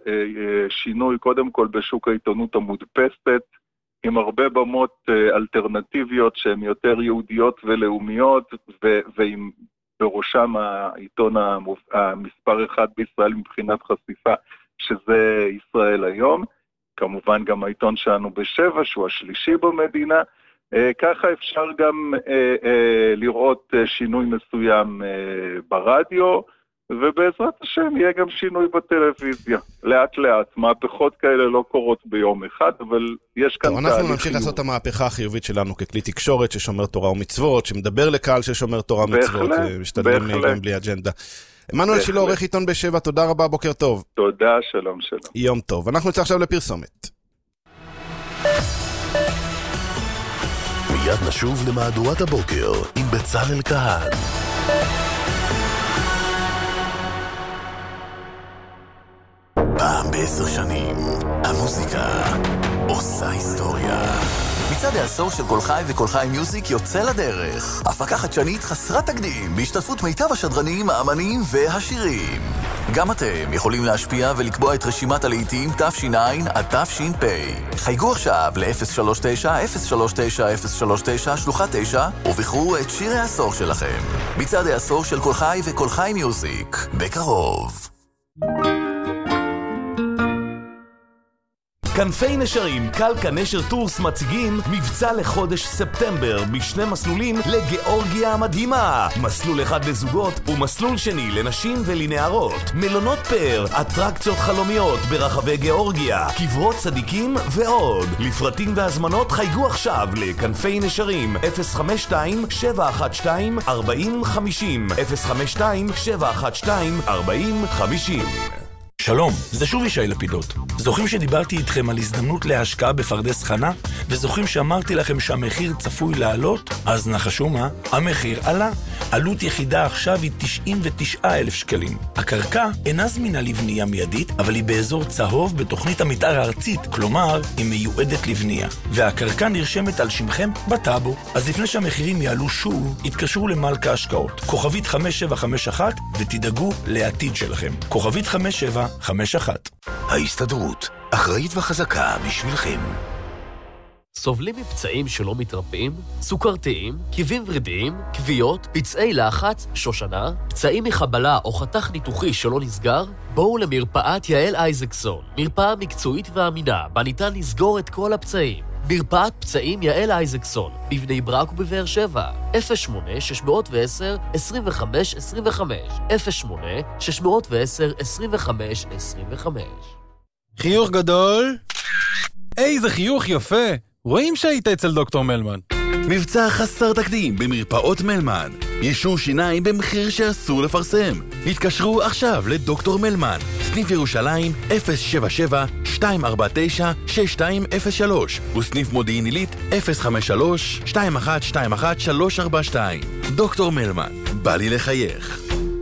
השינוי קודם כל בשוק העיתונות המודפסת, עם הרבה במות uh, אלטרנטיביות שהן יותר יהודיות ולאומיות, ו- ועם בראשם העיתון המוב... המספר אחד בישראל מבחינת חשיפה, שזה ישראל היום, כמובן גם העיתון שלנו בשבע, שהוא השלישי במדינה, אה, ככה אפשר גם אה, אה, לראות אה, שינוי מסוים אה, ברדיו, ובעזרת השם יהיה גם שינוי בטלוויזיה. לאט לאט, מהפכות כאלה לא קורות ביום אחד, אבל יש כאן תהליך. אנחנו נמשיך לעשות את המהפכה החיובית שלנו ככלי תקשורת ששומר תורה ומצוות, שמדבר לקהל ששומר תורה ומצוות, ומשתדלים גם בלי אג'נדה. עמנואל שילה, עורך עיתון בשבע, תודה רבה, בוקר טוב. תודה, שלום שלום. יום טוב. אנחנו נצא עכשיו לפרסומת. מיד נשוב למהדורת הבוקר עם בצלאל כהן. פעם בעשר שנים, המוזיקה עושה היסטוריה. מצעד העשור של כל חי וכל חי מיוזיק יוצא לדרך. הפקה חדשנית חסרת תקדים, בהשתתפות מיטב השדרנים, האמנים והשירים. גם אתם יכולים להשפיע ולקבוע את רשימת הלהיטים תש"ע עד תש"פ. חייגו עכשיו ל-אפס שלוש תשע אפס שלוש תשע אפס שלוש תשע שלוחה תשע ובחרו את שיר העשור שלכם. מצעד העשור של כל חי וכל חי מיוזיק, בקרוב. כנפי נשרים, קלקה נשר טורס מציגים מבצע לחודש ספטמבר בשני מסלולים לגיאורגיה המדהימה. מסלול אחד לזוגות ומסלול שני לנשים ולנערות. מלונות פאר, אטרקציות חלומיות ברחבי גיאורגיה, קברות צדיקים ועוד. לפרטים והזמנות חייגו עכשיו לכנפי נשרים אפס חמש שתיים שבע אחת שתיים ארבע אפס חמש אפס אפס חמש שתיים שבע אחת שתיים ארבע אפס חמש. שלום, זה שוב ישי לפידות. זוכרים שדיברתי איתכם על הזדמנות להשקעה בפרדס חנה? וזוכרים שאמרתי לכם שהמחיר צפוי לעלות? אז נחשו מה? המחיר עלה. עלות יחידה עכשיו היא תשעים ותשעה אלף שקלים. הקרקע אינה זמינה לבנייה מיידית, אבל היא באזור צהוב בתוכנית המתאר הארצית, כלומר, היא מיועדת לבנייה. והקרקע נרשמת על שמכם בטאבו. אז לפני שהמחירים יעלו שוב, התקשרו למלכה השקעות. כוכבית חמש שבע חמש אחת ותדאגו לעתיד שלכם. כוכבית חמש שבע חמש אחת. ההסתדרות, אחראית וחזקה בשבילכם. סובלים מפצעים שלא מתרפאים? סוכרתיים, כאבים ורידיים, כוויות, פצעי לחץ, שושנה, פצעים מחבלה או חתך ניתוחי שלא נסגר? בואו למרפאת יעל אייזקסון, מרפאה מקצועית ואמינה, בה ניתן לסגור את כל הפצעים. מרפאת פצעים יעל אייזקסון, בבני ברק ובבאר שבע, אפס שמונה שש עשר עשרים וחמש עשרים וחמש, אפס שמונה שש עשר עשרים וחמש עשרים וחמש. חיוך גדול. איזה חיוך יפה. רואים שהיית אצל דוקטור מלמן. מבצע חסר תקדים במרפאות מלמן. יישור שיניים במחיר שאסור לפרסם. התקשרו עכשיו לדוקטור מלמן. סניף ירושלים אפס שבע שבע שתיים ארבע תשע שש שתיים אפס שלוש וסניף מודיעין עילית אפס חמש שלוש שתיים אחת שתיים אחת שלוש ארבע שתיים. דוקטור מלמן, בא לי לחייך.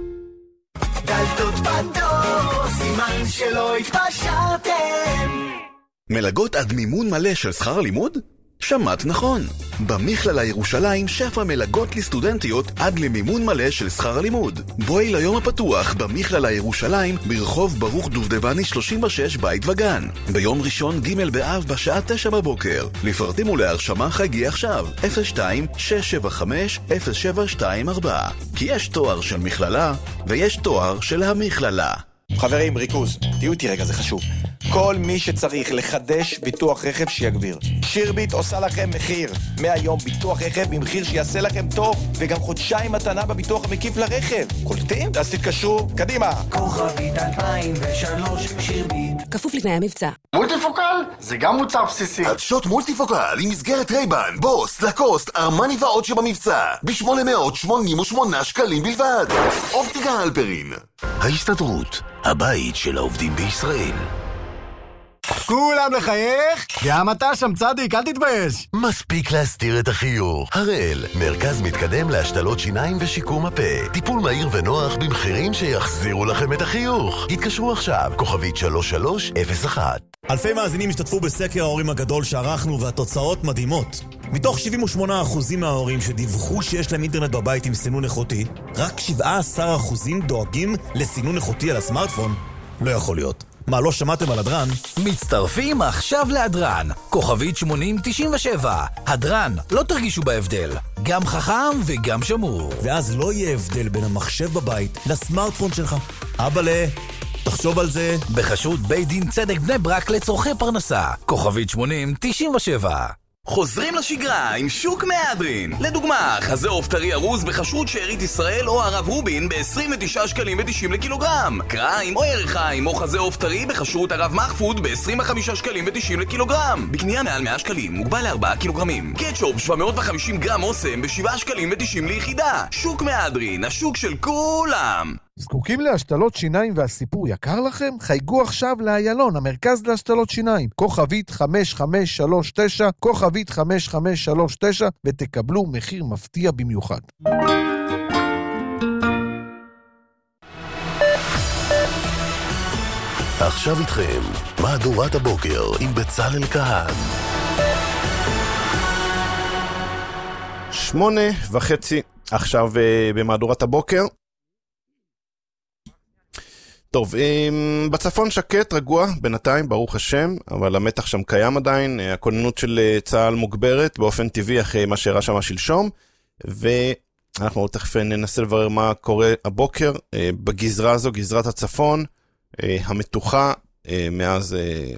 דלתות בדור, סימן שלא התפשרתם. מלגות עד מימון מלא של שכר לימוד? שמעת נכון. במכללה ירושלים שפע מלגות לסטודנטיות עד למימון מלא של שכר הלימוד. בואי ליום הפתוח במכללה ירושלים ברחוב ברוך דובדבני שלושים ושש בית וגן. ביום ראשון ג' באב בשעה תשע בבוקר. לפרטים ולהרשמה חייגי עכשיו אפס שתיים שש שבע חמש אפס שבע שתיים ארבע. כי יש תואר של מכללה ויש תואר של המכללה. חברים, ריכוז, תהיו איתי רגע, זה חשוב. כל מי שצריך לחדש ביטוח רכב שיגביר. שירביט עושה לכם מחיר. מהיום ביטוח רכב במחיר שיעשה לכם טוב, וגם חודשיים מתנה בביטוח המקיף לרכב. קולטים? אז תתקשרו, קדימה. כוכבית אלפיים ושלוש שירביט. כפוף לתנאי המבצע. מולטיפוקל? זה גם מוצר בסיסי. עדשות מולטיפוקל עם מסגרת רייבן, בוס, לקוסט, ארמני ועוד שבמבצע. ב-שמונה מאות שמונים ושמונה שקלים בלבד. אופטיקה הלפרין. ההסתדרות, הבית של העובדים בישראל. כולם לחייך? גם אתה שם צדיק, אל תתבייש. מספיק להסתיר את החיוך. הראל, מרכז מתקדם להשתלות שיניים ושיקום הפה. טיפול מהיר ונוח במחירים שיחזירו לכם את החיוך. התקשרו עכשיו, כוכבית שלוש שלוש אפס אחת. אלפי מאזינים השתתפו בסקר ההורים הגדול שערכנו והתוצאות מדהימות. מתוך שבעים ושמונה אחוז מההורים שדיווחו שיש להם אינטרנט בבית עם סינון איכותי, רק שבעה עשר אחוז דואגים לסינון איכותי על הסמארטפון. לא יכול להיות. מה, לא שמעתם על הדרן? מצטרפים עכשיו להדרן. כוכבית שמונים תשעים ושבע. הדרן, לא תרגישו בהבדל. גם חכם וגם שמור. ואז לא יהיה הבדל בין המחשב בבית לסמארטפון שלך. אבאלה, תחשוב על זה. בחשות בית דין צדק בני ברק לצורכי פרנסה. כוכבית שמונים תשעים ושבע. חוזרים לשגרה עם שוק מהדרין. לדוגמה, חזה עוף טרי ארוז בחשרות שארית ישראל או הרב רובין ב-עשרים ותשעה שקלים ותשעים לקילוגרם. קריים או ירחיים או חזה עוף טרי בחשרות הרב מחפוד ב-עשרים וחמישה שקלים ותשעים לקילוגרם. בקנייה מעל מאה שקלים, מוגבל ל-ארבעה קילוגרמים. קטשופ שבע מאות וחמישים גרם אוסם ב-שבעה שקלים ותשעים ליחידה. שוק מהדרין, השוק של כולם. זקוקים להשתלות שיניים והסיפור יקר לכם? חייגו עכשיו לאיילון, המרכז להשתלות שיניים. כוכבית חמש חמש שלוש תשע, כוכבית חמש חמש שלוש תשע, ותקבלו מחיר מפתיע במיוחד. עכשיו איתכם, מהדורת הבוקר עם בצלאל כהן. שמונה וחצי, עכשיו במהדורת הבוקר. טוב, בצפון שקט, רגוע, בינתיים, ברוך השם, אבל המתח שם קיים עדיין, הכוננות של צה"ל מוגברת באופן טבעי אחרי מה שהראה שם שלשום, ואנחנו תכף ננסה לברר מה קורה הבוקר בגזרה הזו, גזרת הצפון, המתוחה מאז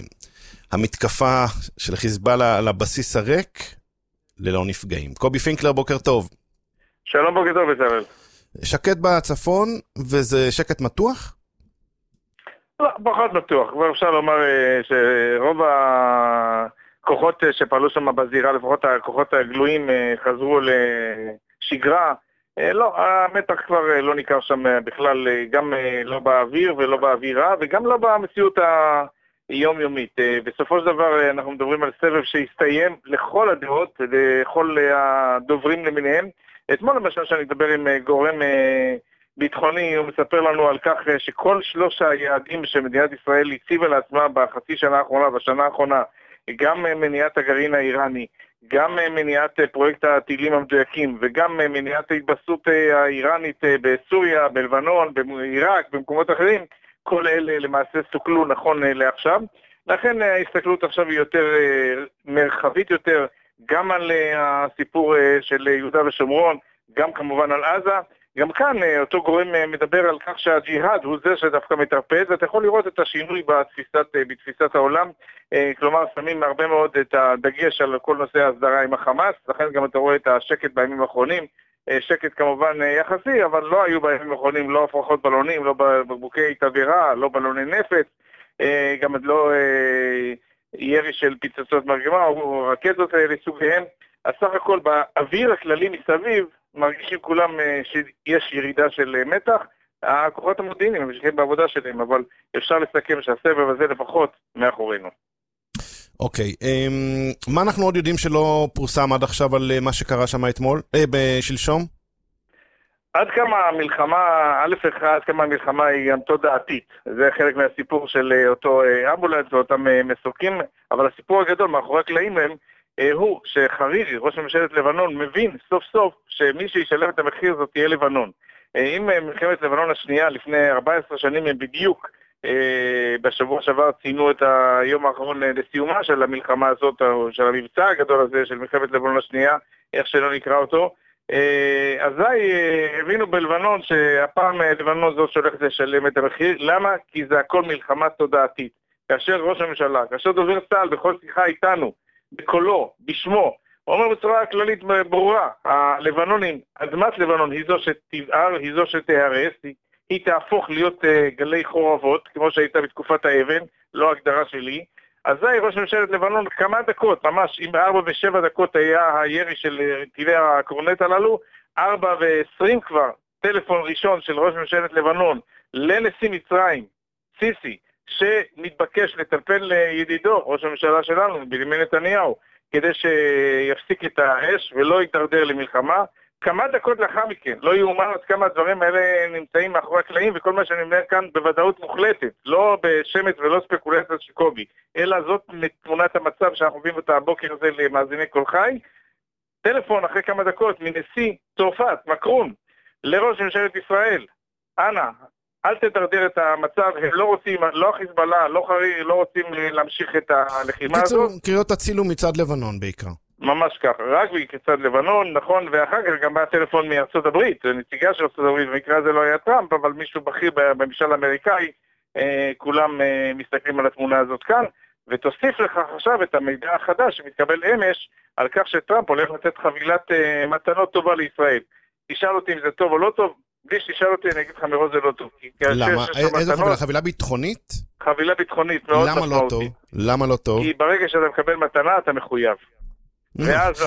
המתקפה של חיזבאללה על הבסיס הריק, ללא נפגעים. קובי פינקלר, בוקר טוב. שלום, בוקר טוב, בצלאל. שקט בצפון, וזה שקט מתוח? לא, פחות מתוח. כבר אפשר לומר שרוב הכוחות שפעלו שם בזירה, לפחות הכוחות הגלויים, חזרו לשגרה. לא, המתח כבר לא ניכר שם בכלל, גם לא באוויר ולא באווירה, וגם לא במציאות היומיומית. בסופו של דבר אנחנו מדברים על סבב שהסתיים לכל הדעות, לכל הדוברים למיניהם. אתמול למשל שאני אדבר עם גורם ביטחוני, הוא מספר לנו על כך שכל שלוש היעדים שמדינת ישראל הציבה לעצמה בחצי שנה האחרונה, בשנה האחרונה, גם מניעת הגרעין האיראני, גם מניעת פרויקט הטילים המדויקים, וגם מניעת ההתבססות האיראנית בסוריה, בלבנון, בעיראק, במקומות אחרים, כל אלה למעשה סוכלו נכון לעכשיו. לכן ההסתכלות עכשיו היא יותר מרחבית יותר, גם על הסיפור של יהודה ושומרון, גם כמובן על עזה. גם כאן אותו גורם מדבר על כך שהג'יהאד הוא זה שדווקא מטרפד, ואתה יכול לראות את השינוי בתפיסת, בתפיסת העולם, כלומר שמים הרבה מאוד את הדגש על כל נושא ההסדרה עם החמאס, לכן גם אתה רואה את השקט בימים האחרונים, שקט כמובן יחסי, אבל לא היו בימים האחרונים לא הפרחות בלונים, לא בקבוקי תבערה, לא בלוני נפץ, גם לא ירי של פיצוצות מרגמה או רקטות לסוגיהם. אז סך הכל באוויר הכללי מסביב מרגישים כולם שיש ירידה של מתח. הכוחות המודיעיניים הם משקיעים בעבודה שלהם, אבל אפשר לסכם שהסבב הזה לפחות מאחורינו. אוקיי, מה אנחנו עוד יודעים שלא פורסם עד עכשיו על מה שקרה שם אתמול, בשלשום? עד כמה המלחמה, א' אחד, עד כמה המלחמה היא גם תודעתית. זה חלק מהסיפור של אותו אמבולנס ואותם מסוקים, אבל הסיפור הגדול מאחורי הקלעים הם, הוא שחרירי, ראש ממשלת לבנון, מבין סוף סוף שמי שישלם את המחיר זאת תהיה לבנון. אם מלחמת לבנון השנייה לפני ארבע עשרה שנים הם בדיוק בשבוע שעבר ציינו את היום האחרון לסיומה של המלחמה הזאת, או של המבצע הגדול הזה של מלחמת לבנון השנייה, איך שלא נקרא אותו, אזי הבינו בלבנון שהפעם לבנון זאת שהולכת לשלם את המחיר. למה? כי זה הכל מלחמה תודעתית. כאשר ראש הממשלה, כאשר דובר צה"ל בכל שיחה איתנו, בקולו, בשמו, הוא אומר בצורה כללית ברורה, הלבנונים, אדמת לבנון היא זו שתבער, היא זו שתהרס, היא, היא תהפוך להיות uh, גלי חורבות, כמו שהייתה בתקופת האבן, לא הגדרה שלי. אז זה ראש ממשלת לבנון כמה דקות, ממש, אם בארבע ושבע דקות היה הירי של טילי הקורנט הללו, ארבע ועשרים כבר, טלפון ראשון של ראש ממשלת לבנון לנשיא מצרים, סיסי, שמתבקש לטלפן לידידו, ראש הממשלה שלנו, בנימין נתניהו, כדי שיפסיק את האש ולא יתדרדר למלחמה. כמה דקות לאחר מכן, לא יאומן עד כמה הדברים האלה נמצאים מאחורי הקלעים, וכל מה שאני אומר כאן בוודאות מוחלטת, לא בשמץ ולא ספקולציה של קובי, אלא זאת תמונת המצב שאנחנו מביאים אותה הבוקר הזה למאזיני כל חי. טלפון אחרי כמה דקות מנשיא צרפת, מקרון, לראש ממשלת ישראל, אנא, אל תדרדר את המצב, הם לא רוצים, לא חיזבאללה, לא חרירי, לא רוצים להמשיך את הלחימה הזאת. קריאות הצילו מצד לבנון בעיקר. ממש ככה, רק מצד לבנון, נכון, ואחר כך גם בא טלפון מארצות הברית, נציגה של ארצות הברית, במקרה הזה לא היה טראמפ, אבל מישהו בכיר בממשל האמריקאי, אה, כולם אה, מסתכלים על התמונה הזאת כאן, ותוסיף לך עכשיו את המידע החדש שמתקבל אמש, על כך שטראמפ הולך לתת חבילת אה, מתנות טובה לישראל. תשאל אותי אם זה טוב או לא טוב, בלי שתשאל אותי, אני אגיד לך מראש זה לא טוב. למה? איזו חבילה? חבילה ביטחונית? חבילה ביטחונית מאוד משמעותית. למה לא טוב? למה לא טוב? כי ברגע שאתה מקבל מתנה, אתה מחויב.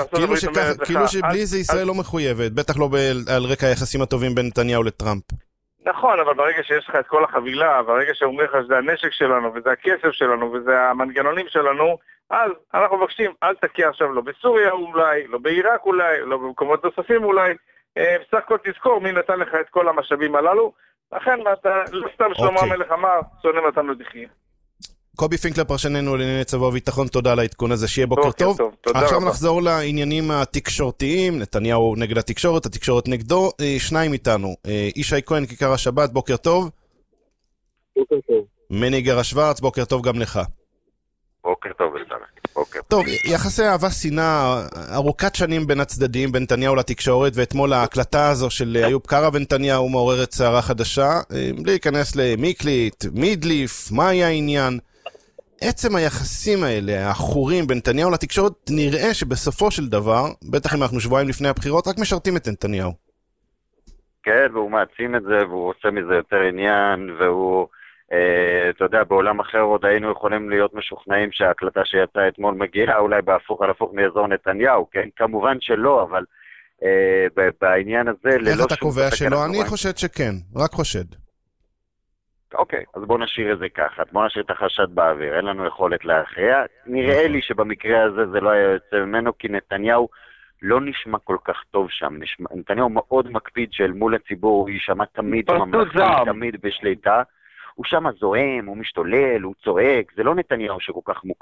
כאילו שבלי זה ישראל לא מחויבת, בטח לא על רקע היחסים הטובים בין נתניהו לטראמפ. נכון, אבל ברגע שיש לך את כל החבילה, ברגע שאומרים לך שזה הנשק שלנו, וזה הכסף שלנו, וזה המנגנונים שלנו, אז אנחנו מבקשים, אל תקיע עכשיו לא בסוריה אולי, לא בעיראק אולי, לא במקומות נוספים אולי, בסך הכל תזכור מי נתן לך את כל המשאבים הללו, לכן אתה לא סתם שלמה המלך אמר, שונא נתן לו דחי. קובי פינקלר, פרשננו לענייני צבא וביטחון, תודה על העדכון הזה, שיהיה בוקר טוב. עכשיו נחזור לעניינים התקשורתיים, נתניהו נגד התקשורת, התקשורת נגדו, שניים איתנו, ישי כהן, כיכר השבת, בוקר טוב. בוקר טוב. מני גרה שוורץ, בוקר טוב גם לך. בוקר טוב, בוקר. טוב, יחסי אהבה שנאה ארוכת שנים בין הצדדים, בין נתניהו לתקשורת, ואתמול ההקלטה הזו של איוב קרא ונתניהו מעוררת סערה חדשה, בלי להיכנס למיקליט, מידליף, מה היה העניין. עצם היחסים האלה, האחורים בין נתניהו לתקשורת, נראה שבסופו של דבר, בטח אם אנחנו שבועיים לפני הבחירות, רק משרתים את נתניהו. כן, והוא מעצים את זה, והוא עושה מזה יותר עניין, והוא, אה, אתה יודע, בעולם אחר עוד היינו יכולים להיות משוכנעים שההקלטה שיצאה אתמול מגיעה אולי בהפוך על הפוך מאזור נתניהו, כן? כמובן שלא, אבל אה, בעניין הזה... איך אתה קובע שלא? אני חושד שכן, רק חושד. אוקיי, אז בוא נשאיר את זה ככה, בוא נשאיר את החשד באוויר, אין לנו יכולת להכריע. נראה לי שבמקרה הזה זה לא היה יוצא ממנו, כי נתניהו לא נשמע כל כך טוב שם. נשמע, נתניהו מאוד מקפיד של מול הציבור, הוא יישמע תמיד ממלכתי, תמיד בשליטה. הוא שם זוהם, הוא משתולל, הוא צועק, זה לא נתניהו שכל כך מוכר.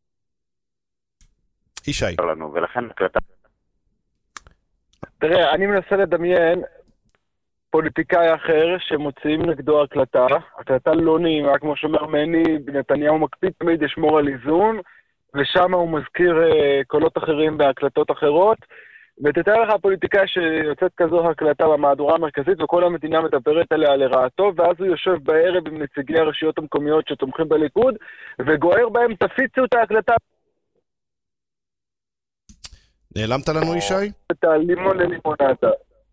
ישי. לנו, ולכן הקלטה... תראה, אני מנסה לדמיין פוליטיקאי אחר שמוציאים נגדו הקלטה, הקלטה לא נעימה, כמו שאומר מני, נתניהו מקפיד תמיד ישמור על איזון, ושם הוא מזכיר uh, קולות אחרים בהקלטות אחרות, ותתאר לך פוליטיקאי שיוצאת כזו הקלטה במהדורה המרכזית, וכל המדינה מדברת עליה לרעתו, ואז הוא יושב בערב עם נציגי הרשויות המקומיות שתומכים בליכוד, וגוער בהם, תפיצו את ההקלטה. נעלמת לנו ישי? את הלימון ללימונדה.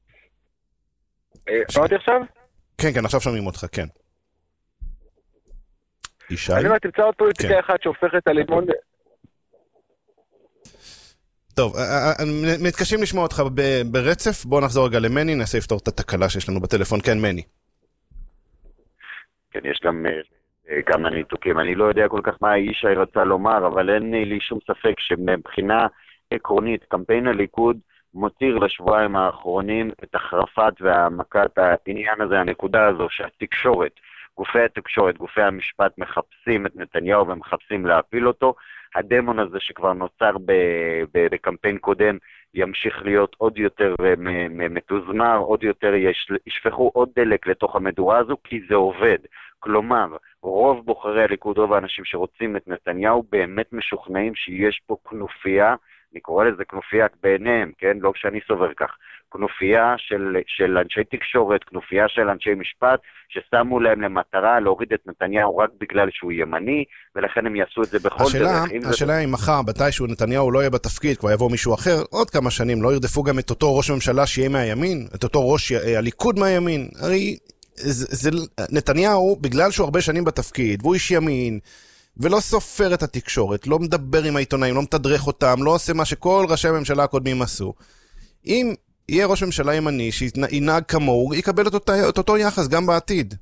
שמעתי עכשיו? כן, כן, עכשיו שומעים אותך, כן. ישי? אני אומר, תמצא עוד פוליטיקאי אחד שהופך את הלימון... טוב, מתקשים לשמוע אותך ברצף, בוא נחזור רגע למני, נעשה לפתור את התקלה שיש לנו בטלפון, כן, מני. כן, יש גם כמה ניתוקים, אני לא יודע כל כך מה ישי רצה לומר, אבל אין לי שום ספק שמבחינה עקרונית, קמפיין הליכוד מותיר לשבועיים האחרונים את החרפת והעמקת העניין הזה, הנקודה הזו שהתקשורת, גופי התקשורת, גופי המשפט מחפשים את נתניהו ומחפשים להפיל אותו. הדמון הזה שכבר נוצר בקמפיין קודם ימשיך להיות עוד יותר מתוזמר, עוד יותר ישפכו עוד דלק לתוך המדורה הזו, כי זה עובד. כלומר, רוב בוחרי הליכוד, רוב האנשים שרוצים את נתניהו באמת משוכנעים שיש פה כנופיה, אני קורא לזה כנופיה בעיניהם, כן? לא שאני סובר כך. כנופיה של, של אנשי תקשורת, כנופיה של אנשי משפט, ששמו להם למטרה להוריד את נתניהו רק בגלל שהוא ימני, ולכן הם יעשו את זה בכל השאלה, דרך. השאלה היא מחר, בתישהו נתניהו לא יהיה בתפקיד, כבר יבוא מישהו אחר, עוד כמה שנים, לא ירדפו גם את אותו ראש ממשלה שיהיה מהימין, את אותו ראש הליכוד מהימין. הרי זה, זה, נתניהו, בגלל שהוא הרבה שנים בתפקיד, והוא איש ימין, ולא סופר את התקשורת, לא מדבר עם העיתונאים, לא מתדרך אותם, לא עושה מה שכל ראשי הממשלה הקודמים עשו. אם יהיה ראש ממשלה ימני שינהג כמוהו, יקבל את, אותה, את אותו יחס גם בעתיד.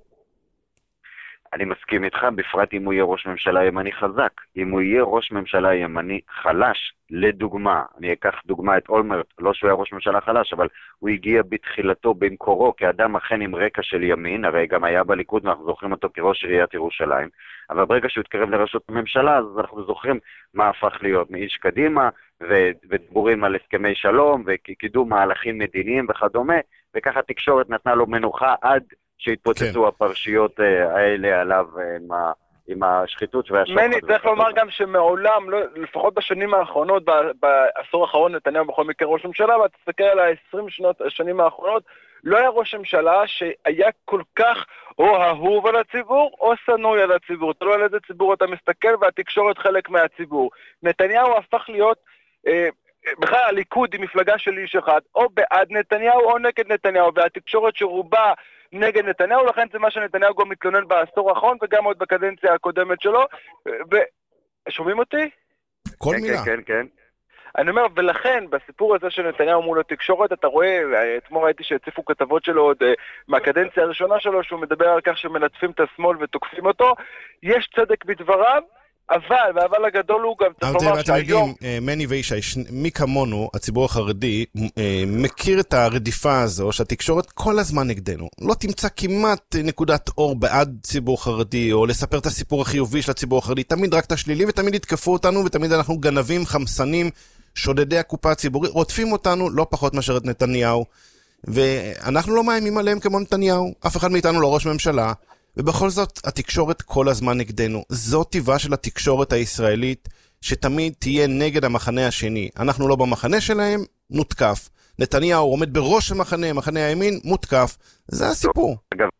אני מסכים איתך, בפרט אם הוא יהיה ראש ממשלה ימני חזק. אם הוא יהיה ראש ממשלה ימני חלש, לדוגמה, אני אקח דוגמה את אולמרט, לא שהוא היה ראש ממשלה חלש, אבל הוא הגיע בתחילתו במקורו כאדם אכן עם רקע של ימין, הרי גם היה בליכוד, אנחנו זוכרים אותו כראש עיריית ירושלים, אבל ברגע שהוא התקרב לראשות הממשלה, אז אנחנו זוכרים מה הפך להיות מאיש קדימה, ודיבורים על הסכמי שלום, וקידום מהלכים מדיניים וכדומה, וככה התקשורת נתנה לו מנוחה עד שהתפוצצו כן. הפרשיות האלה עליו עם, ה, עם השחיתות והשוחד. מני, צריך לומר גם שמעולם, לא, לפחות בשנים האחרונות, בעשור האחרון, נתניהו בכל מקרה ראש ממשלה, ואתה תסתכל על ה-עשרים שנות, השנים האחרונות, לא היה ראש ממשלה שהיה כל כך או אהוב על הציבור, או סנוי על הציבור. תלוי על איזה ציבור אתה מסתכל, והתקשורת חלק מהציבור. נתניהו הפך להיות... אה, בכלל הליכוד היא מפלגה של איש אחד, או בעד נתניהו או נגד נתניהו, והתקשורת שרובה נגד נתניהו, לכן זה מה שנתניהו גם מתלונן בעשור האחרון, וגם עוד בקדנציה הקודמת שלו, ושומעים אותי? כל מילה. כן, כן, כן. אני אומר, ולכן, בסיפור הזה של נתניהו מול התקשורת, אתה רואה, אתמול ראיתי שהציפו כתבות שלו עוד מהקדנציה הראשונה שלו, שהוא מדבר על כך שמלטפים את השמאל ותוקפים אותו. יש צדק בדבריו, אבל, והאבל הגדול הוא גם צריך לומר שהיום... מני וישי, מי כמונו, הציבור החרדי, מכיר את הרדיפה הזו, שהתקשורת כל הזמן נגדנו. לא תמצא כמעט נקודת אור בעד ציבור חרדי, או לספר את הסיפור החיובי של הציבור החרדי. תמיד רק את השלילי, ותמיד יתקפו אותנו, ותמיד אנחנו גנבים, חמסנים, שודדי הקופה הציבורית, רודפים אותנו לא פחות מאשר את נתניהו. ואנחנו לא מאיימים עליהם כמו נתניהו. אף אחד מאיתנו לא ראש ממשלה. ובכל זאת, התקשורת כל הזמן נגדנו. זו טבעה של התקשורת הישראלית, שתמיד תהיה נגד המחנה השני. אנחנו לא במחנה שלהם, נותקף. נתניהו עומד בראש המחנה, מחנה הימין, מותקף. זה הסיפור. אגב,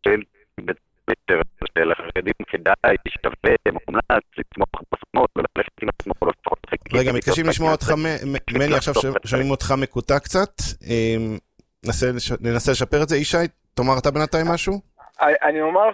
לחרדים כדאי, שווה, מומלץ, לתמוך בשמאל, וללכת עם השמאל. רגע, מתקשים לשמוע אותך, מני, עכשיו שומעים אותך מקוטע קצת. ננסה לשפר את זה. ישי, תאמר אתה בינתיים משהו? אני אומר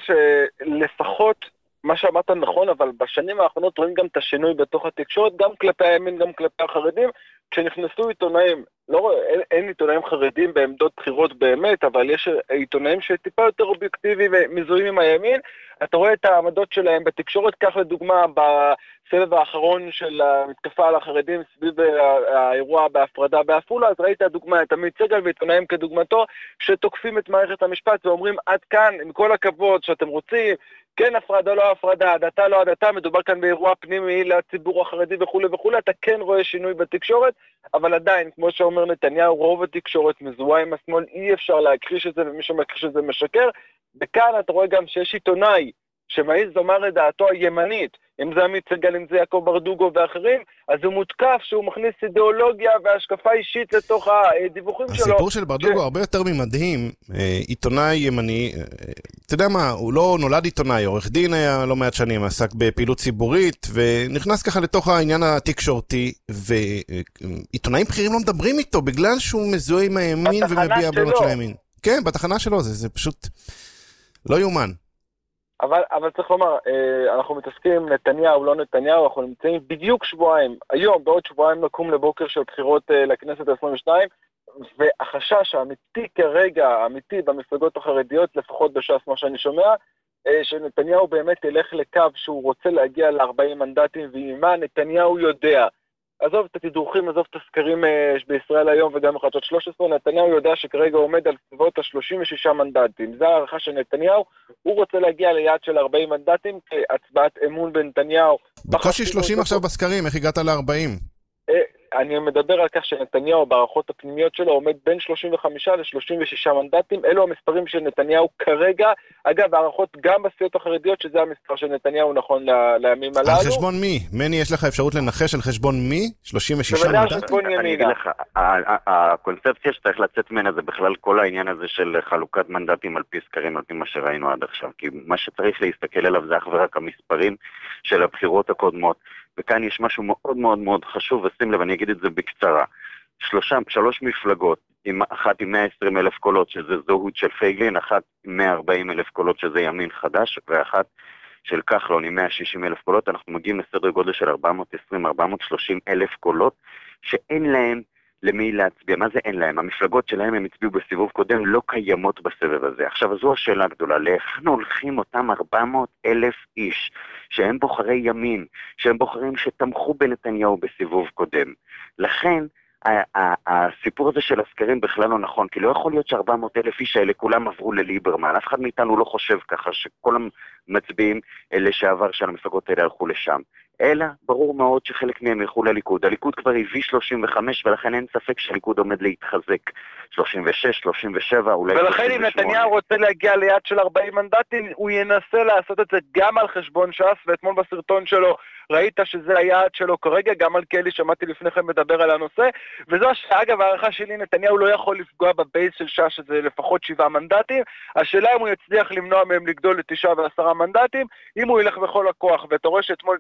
שלפחות מה שאמרת נכון, אבל בשנים האחרונות רואים גם את השינוי בתוך התקשורת, גם כלפי הימין, גם כלפי החרדים. כשנכנסו עיתונאים, לא, אין, אין עיתונאים חרדים בעמדות בחירות באמת, אבל יש עיתונאים שטיפה יותר אובייקטיביים ומזוהים עם הימין, אתה רואה את העמדות שלהם בתקשורת, כך לדוגמה בסבב האחרון של המתקפה על החרדים סביב האירוע בהפרדה באפולה, אז ראית דוגמה את עמית סגל ועיתונאים כדוגמתו, שתוקפים את מערכת המשפט ואומרים עד כאן, עם כל הכבוד שאתם רוצים, כן הפרדה, לא הפרדה, הדתה, לא הדתה, מדובר כאן באירוע פנימי לציבור החרדי וכו' וכו', אתה כן רואה שינוי בתקשורת, אבל עדיין, כמו שאומר נתניהו, רוב התקשורת מזוהה עם השמאל, אי אפשר להכחיש את זה, ומי שמכחיש את זה משקר, וכאן אתה רואה גם שיש עיתונאי, שמעיז לומר את דעתו הימנית, אם זה עמית סגל, אם זה יעקב ברדוגו ואחרים, אז הוא מותקף שהוא מכניס אידיאולוגיה והשקפה אישית לתוך הדיווחים שלו. הסיפור של ברדוגו הרבה יותר ממדהים, עיתונאי ימני, אתה יודע מה, הוא לא נולד עיתונאי, עורך דין היה לא מעט שנים, עסק בפעילות ציבורית, ונכנס ככה לתוך העניין התקשורתי, ועיתונאים בכירים לא מדברים איתו, בגלל שהוא מזוהה עם הימין ומביע בנות של הימין. כן, בתחנה שלו, זה, זה פשוט לא יומן. אבל, אבל צריך לומר, אנחנו מתעסקים נתניהו, לא נתניהו, אנחנו נמצאים בדיוק שבועיים, היום, בעוד שבועיים נקום לבוקר של בחירות לכנסת ה-עשרים ושתיים, והחשש האמיתי כרגע, האמיתי במפלגות החרדיות, לפחות בש"ס מה שאני שומע, שנתניהו באמת ילך לקו שהוא רוצה להגיע ל-ארבעים מנדטים, ועימה נתניהו יודע, עזוב את התדרוכים, עזוב את הסקרים בישראל היום וגם בחדשות שלוש עשרה, נתניהו יודע שכרגע עומד על סביבות ה-שלושים ושישה מנדטים. זו הערכה של נתניהו, הוא רוצה להגיע ליעד של ארבעים מנדטים כהצבעת אמון בנתניהו. בקושי שלושים עכשיו בסקרים, איך הגעת ל-ארבעים? אני מדבר על כך שנתניהו בהערכות הפנימיות שלו עומד בין שלושים וחמישה ל-שלושים ושישה מנדטים, אלו המספרים של נתניהו כרגע, אגב הערכות גם בסיעות החרדיות שזה המספר של נתניהו נכון לימים הללו. על חשבון מי? מני, יש לך אפשרות לנחש על חשבון מי? שלושים ושישה מנדטים? אני אגיד לך, הקונספציה שצריך לצאת ממנה זה בכלל כל העניין הזה של חלוקת מנדטים על פי סקרים, על פי מה שראינו עד עכשיו, כי מה שצריך להסתכל עליו זה אך ורק המספרים של הבחירות הקודמות. וכאן יש משהו מאוד מאוד מאוד חשוב, ושים לב, אני אגיד את זה בקצרה. שלושה, שלוש מפלגות, עם, אחת עם מאה ועשרים אלף קולות, שזה זהות של פייגלין, אחת עם מאה וארבעים אלף קולות, שזה ימין חדש, ואחת של כחלון עם מאה ושישים אלף קולות, אנחנו מגיעים לסדר גודל של ארבע מאות ועשרים עד ארבע מאות ושלושים אלף קולות, שאין להם למי להצביע. מה זה אין להם? המפלגות שלהם הם הצביעו בסיבוב קודם, לא קיימות בסבב הזה. עכשיו, זו השאלה הגדולה, לאן הולכים אותם ארבע מאות אלף איש, שהם בוחרי ימין, שהם בוחרים שתמכו בנתניהו בסיבוב קודם. לכן, הסיפור הזה של הסקרים בכלל לא נכון, כי לא יכול להיות ש-ארבע מאות אלף איש האלה כולם עברו לליברמן. אף אחד מאיתנו לא חושב ככה, שכל המצביעים לשעבר של המפלגות האלה הלכו לשם. אלא ברור מאוד שחלק מהם ילכו לליכוד. הליכוד כבר הביא שלושים וחמש, ולכן אין ספק שהליכוד עומד להתחזק. שלושים ושש, שלושים ושבע, אולי ולכן שלושים ושמונה. אם נתניהו רוצה להגיע ליד של ארבעים מנדטים, הוא ינסה לעשות את זה גם על חשבון ש"ס, ואתמול בסרטון שלו ראית שזה היעד שלו כרגע, גם על קלי שמעתי לפניכם מדבר על הנושא, וזו שאגב הערכה שלי, נתניהו לא יכול לפגוע בבייס של ש"ס, שזה לפחות שבעה מנדטים, השאלה אם הוא יצליח למנוע מהם לגדול לתשעה ועשרה מנדטים, אם הוא ילך בכל הכוח, ואתה רואה שאתמול דרעי שלח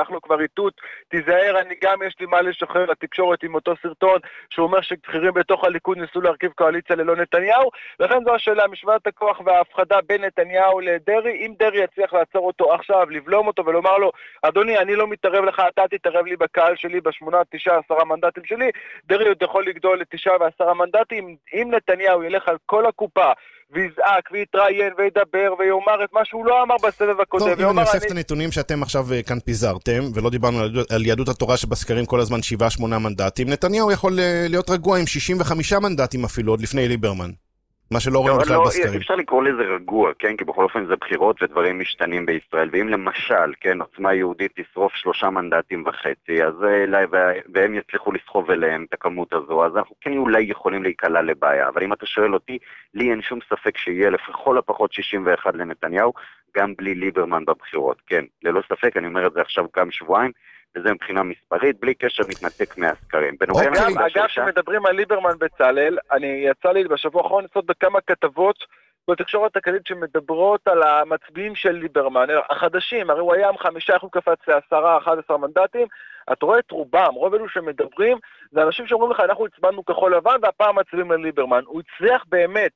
שלח לו כבר איתות, תיזהר, אני גם יש לי מה לשחרר לתקשורת עם אותו סרטון, שהוא אומר שבכירים בתוך הליכוד ניסו להרכיב קואליציה ללא נתניהו, לכן זו השאלה, משוואת הכוח וההפחדה בין נתניהו לדרי, אם דרי יצליח לעצור אותו עכשיו, לבלום אותו ולומר לו, אדוני, אני לא מתערב לך, אתה תתערב לי בקהל שלי, בשמונה, תשעה, עשרה מנדטים שלי, דרי עוד יכול לגדול לתשעה ועשרה מנדטים, אם נתניהו ילך על כל הקופה, ויזעק, ויתראיין, וידבר, ויאמר את מה שהוא לא אמר בסבב הקודם. טוב, אם אני אוסף את הנתונים שאתם עכשיו כאן פיזרתם, ולא דיברנו על יהדות התורה שבסקרים כל הזמן שבעה שמונה מנדטים, נתניהו יכול להיות רגוע עם שישים וחמישה מנדטים אפילו, עוד לפני ליברמן. מה שלא רואים בכלל בסקרים. אפשר לקרוא לזה רגוע, כן? כי בכל אופן זה בחירות ודברים משתנים בישראל. ואם למשל, כן, עוצמה יהודית תשרוף שלושה מנדטים וחצי, אז אולי, והם יצליחו לסחוב אליהם את הכמות הזו, אז אנחנו כן אולי יכולים להיקלה לבעיה. אבל אם אתה שואל אותי, לי אין שום ספק שיהיה לכל הפחות שישים ואחת לנתניהו, גם בלי ליברמן בבחירות. כן, ללא ספק, אני אומר את זה עכשיו גם שבועיים, וזה מבחינה מספרית, בלי קשר מתנתק מהסקרים. אגב, שמדברים על ליברמן בצלאל, אני יצא לי בשבוע האחרון לעשות בכמה כתבות בתקשורת הכללית שמדברות על המצביעים של ליברמן, החדשים, הרי הוא היה עם חמישה, איך הוא קפץ לעשרה, אחד עשר מנדטים, אתה רואה את רובם, רוב אלו שמדברים, זה אנשים שאומרים לך, אנחנו הצבענו כחול לבן, והפעם מצביעים על ליברמן. הוא הצליח באמת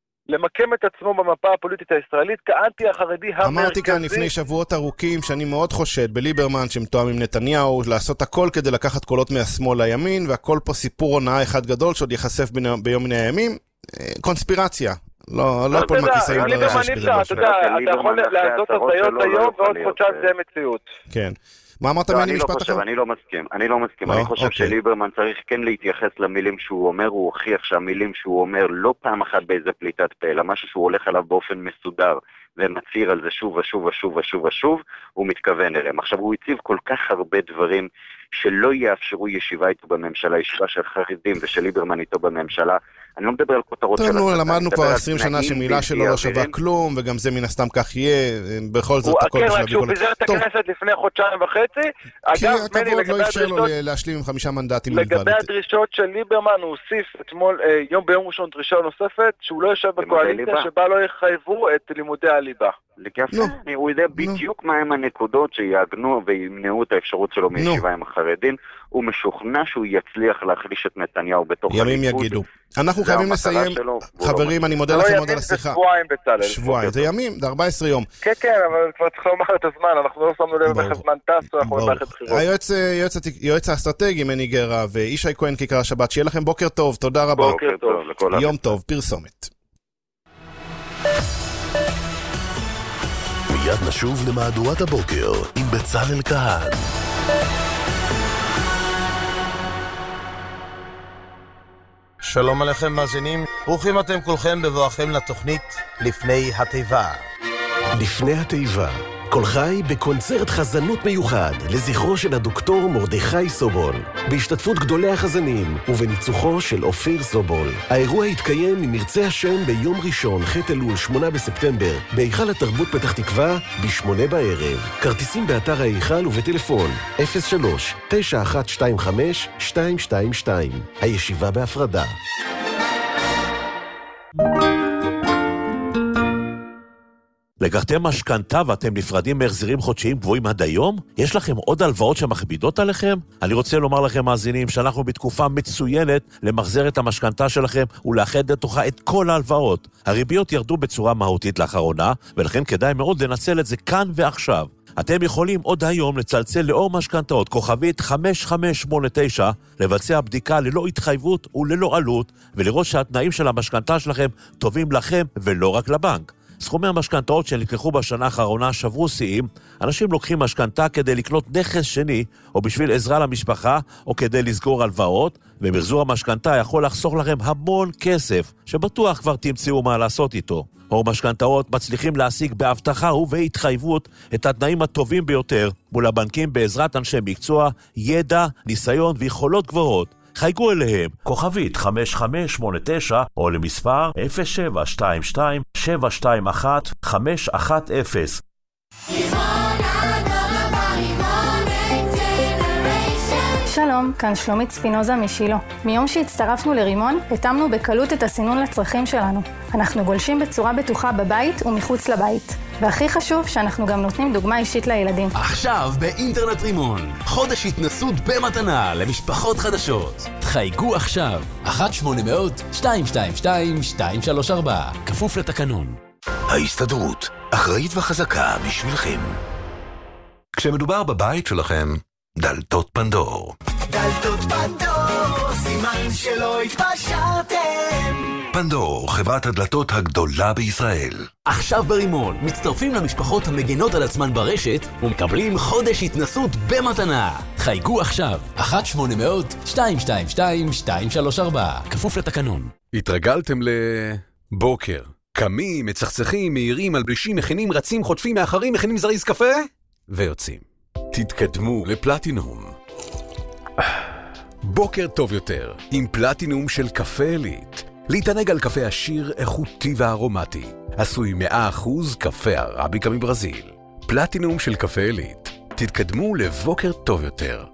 למקם את עצמו במפה הפוליטית הישראלית כאנטי החרדי המרכזי. אמרתי כאן לפני שבועות ארוכים שאני מאוד חושד בליברמן שמתואם עם נתניהו לעשות הכל כדי לקחת קולות מהשמאל לימין, והכל פה סיפור הונאה אחד גדול שעוד יחשף ביום מן הימים. קונספירציה. לא, לא פה מכיסאים לרשש בזה משהו. אתה יודע, אתה יכול לעשות הזיות היום ועוד חודשיים זה מציאות. כן. מה אמרת ממני משפט אחר? אני לא מסכים, אני לא מסכים. אני חושב שליברמן צריך כן להתייחס למילים שהוא אומר, הוא הוכיח שהמילים שהוא אומר לא פעם אחת באיזה פליטת פה, אלא משהו שהוא הולך עליו באופן מסודר, ומצהיר על זה שוב ושוב ושוב ושוב ושוב, הוא מתכוון אליהם. עכשיו, הוא הציב כל כך הרבה דברים שלא יאפשרו ישיבה איתו בממשלה, ישיבה של חרדים ושל ליברמן איתו בממשלה. אני לא מדבר על כותרות של... טוב, למדנו כבר עשרים שנה שמילה שלו לא שווה כלום, וגם זה מן הסתם כך יהיה, בכל זאת הכל בשביל... הוא כשהוא פיזר את הכנסת לפני חודשיים וחצי, כי הכבוד לא אפשר לו להשלים עם חמישה מנדטים בלבד. לגבי הדרישות של ליברמן, הוא הוסיף אתמול, יום ביום ראשון דרישה נוספת, שהוא לא יושב בקואליציה, שבה לא יחייבו את לימודי הליבה. הוא יודע בדיוק מהם הנקודות שיעגנו וימנעו את האפשרות שלו מישיבה עם החרדים. הוא משוכנע שהוא יצליח להחליש את נתניהו בתוך הליכוד. ימים יגידו. אנחנו חייבים לסיים. חברים, אני מודה לכם מאוד על השיחה. שבועיים בצלאל. שבועיים, זה ימים, זה ארבעה עשרה יום. כן, כן, אבל כבר צריך לומר את הזמן, אנחנו לא שמנו לב איך הזמן טס, אנחנו במערכת בחירות. היועץ האסטרטגי מני גרה וישי כהן כיכר השבת, שיהיה לכם בוקר טוב, תודה רבה. בוקר טוב. יום טוב, פרסומת. מיד נשוב למהדורת הבוקר עם בצלאל כהן. שלום עליכם מאזינים, ברוכים אתם כולכם בבואכם לתוכנית לפני התיבה. לפני התיבה, כל חי בקונצרט חזנות מיוחד לזכרו של הדוקטור מרדכי סובול, בהשתתפות גדולי החזנים ובניצוחו של אופיר סובול. האירוע יתקיים ממרצה השם ביום ראשון, ח' אלול, שמונה בספטמבר, בהיכל התרבות פתח תקווה, בשמונה בערב. כרטיסים באתר ההיכל ובטלפון אפס שלוש תשע אחת שתיים חמש שתיים שתיים שתיים. הישיבה בהפרדה. לקחתם משכנתה ואתם נפרדים מהחזרים חודשיים גבוהים עד היום? יש לכם עוד הלוואות שמכבידות עליכם? אני רוצה לומר לכם, מאזינים, שאנחנו בתקופה מצוינת למחזר את המשכנתה שלכם ולאחד לתוכה את כל ההלוואות. הריביות ירדו בצורה מהותית לאחרונה, ולכן כדאי מאוד לנצל את זה כאן ועכשיו. אתם יכולים עוד היום לצלצל לאור משכנתאות כוכבית חמש חמש שמונה תשע, לבצע בדיקה ללא התחייבות וללא עלות, ולראות שהתנאים של המשכנתה שלכם טובים לכם ולא רק לבנק. סכומי המשכנתאות שנלקחו בשנה האחרונה שברו שיאים. אנשים לוקחים משכנתה כדי לקנות נכס שני, או בשביל עזרה למשפחה, או כדי לסגור הלוואות, ומחזור המשכנתה יכול לחסוך לכם המון כסף, שבטוח כבר תמצאו מה לעשות איתו. אור משכנתאות מצליחים להשיג בהבטחה ובהתחייבות את התנאים הטובים ביותר מול הבנקים בעזרת אנשי מקצוע, ידע, ניסיון ויכולות גבוהות. חייגו אליהם, כוכבית חמש חמש שמונה תשע, או למספר אפס שבע שתיים שתיים שבע שתיים אחת חמש אחת אפס. שלום, כאן שלומית ספינוזה משילו. מיום שהצטרפנו לרימון, התאמנו בקלות את הסינון לצרכים שלנו. אנחנו גולשים בצורה בטוחה בבית ומחוץ לבית. והכי חשוב שאנחנו גם נותנים דוגמה אישית לילדים. עכשיו באינטרנט רימון, חודש התנסות במתנה למשפחות חדשות. חייגו עכשיו, אחת שמונה מאות שתיים שתיים שתיים שתיים שלוש ארבע, כפוף לתקנון. ההסתדרות, אחראית וחזקה בשבילכם. כשמדובר בבית שלכם, דלתות פנדור. דלתות פנדור, סימן שלא התפשרתם. פנדור, חברת הדלתות הגדולה בישראל. עכשיו ברימון, מצטרפים למשפחות המגינות על עצמן ברשת ומקבלים חודש התנסות במתנה. חייגו עכשיו, אחת שמונה מאות שתיים שתיים שתיים שתיים שלוש ארבע, כפוף לתקנון. התרגלתם לבוקר. קמים, מצחצחים, מהירים, מלבשים, מכינים, רצים, חוטפים, מאחרים, מכינים זריז קפה ויוצאים. תתקדמו לפלטינום. בוקר טוב יותר, עם פלטינום של קפה עילית. להתענג על קפה עשיר, איכותי וארומטי. עשוי מאה אחוז קפה ערביקה מברזיל. פלטינום של קפה עילית. תתקדמו לבוקר טוב יותר.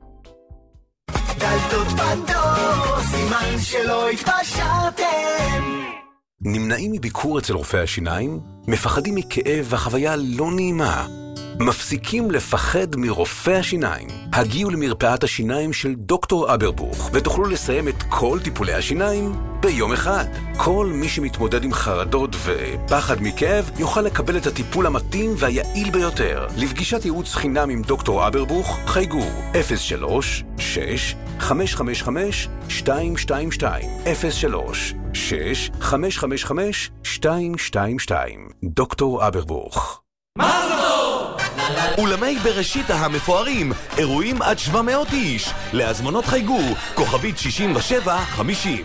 דלתות פנדור, סימן שלא התפשרתם. נמנעים מביקור אצל רופא השיניים? מפחדים מכאב והחוויה לא נעימה? מפסיקים לפחד מרופא השיניים. הגיעו למרפאת השיניים של דוקטור אברבוך ותוכלו לסיים את כל טיפולי השיניים ביום אחד. כל מי שמתמודד עם חרדות ופחד מכאב יוכל לקבל את הטיפול המתאים והיעיל ביותר. לפגישת ייעוץ חינם עם דוקטור אברבוך חייגו אפס שלוש שש חמש חמש חמש שתיים שתיים שתיים אפס שלוש שש חמש חמש חמש שתיים שתיים שתיים. דוקטור אברבוך. אולמי בראשית המפוארים, אירועים עד שבע מאות איש. להזמנות חייגו, כוכבית שישים ושבע חמישים.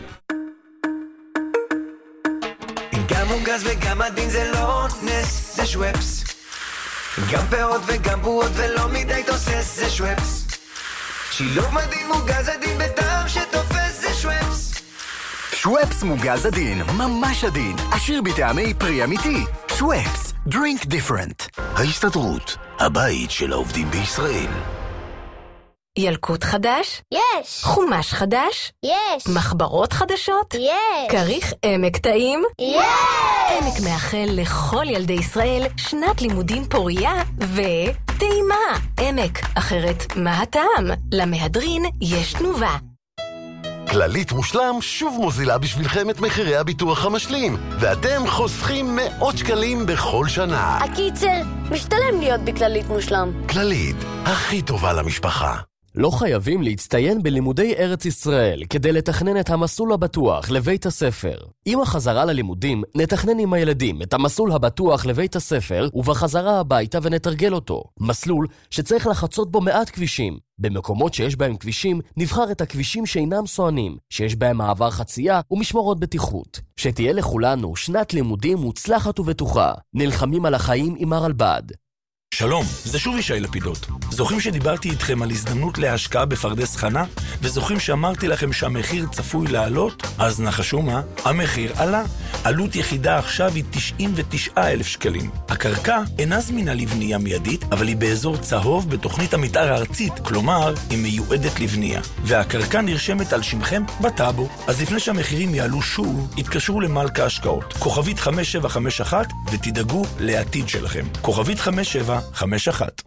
גם מוגז וגם עדין זה לא נס, זה שוואפס. גם פירות וגם בועות ולא מדי תוסס, זה שוואפס. שילוב מדהים מוגז עדין בטעם שתופס, זה שוואפס. שוואפס מוגז עדין, ממש עדין, עשיר בטעמי פרי אמיתי. שוואפס, drink different. ההסתדרות, הבית של העובדים בישראל. ילקוט חדש? יש. חומש חדש? יש. מחברות חדשות? יש. כריך עמק טעים? יש. עמק מאחל לכל ילדי ישראל שנת לימודים פוריה וטעימה. עמק, אחרת מה הטעם? למהדרין יש תנובה. כללית מושלם שוב מוזילה בשבילכם את מחירי הביטוח המשלים, ואתם חוסכים מאות שקלים בכל שנה. הקיצר, משתלם להיות בכללית מושלם. כללית, הכי טובה למשפחה. לא חייבים להצטיין בלימודי ארץ ישראל כדי לתכנן את המסלול הבטוח לבית הספר. עם החזרה ללימודים, נתכנן עם הילדים את המסלול הבטוח לבית הספר ובחזרה הביתה ונתרגל אותו. מסלול שצריך לחצות בו מעט כבישים. במקומות שיש בהם כבישים, נבחר את הכבישים שאינם סוענים, שיש בהם מעבר חצייה ומשמרות בטיחות. שתהיה לכולנו שנת לימודים מוצלחת ובטוחה. נלחמים על החיים עם הרלב"ד. שלום, זה שוב ישי לפידות. זוכרים שדיברתי איתכם על הזדמנות להשקעה בפרדס חנה? וזוכרים שאמרתי לכם שהמחיר צפוי לעלות? אז נחשו מה? המחיר עלה. עלות יחידה עכשיו היא תשעים ותשעה אלף שקלים. הקרקע אינה זמינה לבנייה מיידית, אבל היא באזור צהוב בתוכנית המתאר הארצית, כלומר, היא מיועדת לבנייה. והקרקע נרשמת על שמכם בטאבו. אז לפני שהמחירים יעלו שוב, התקשרו למלכה השקעות. כוכבית חמש שבע חמש אחת ותדאגו לעתיד שלכם. כוכבית חמש שבע חמש אחת.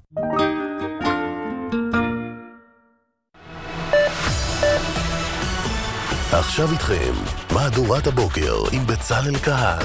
עכשיו איתכם, מהדורת הבוקר עם בצלאל כהן.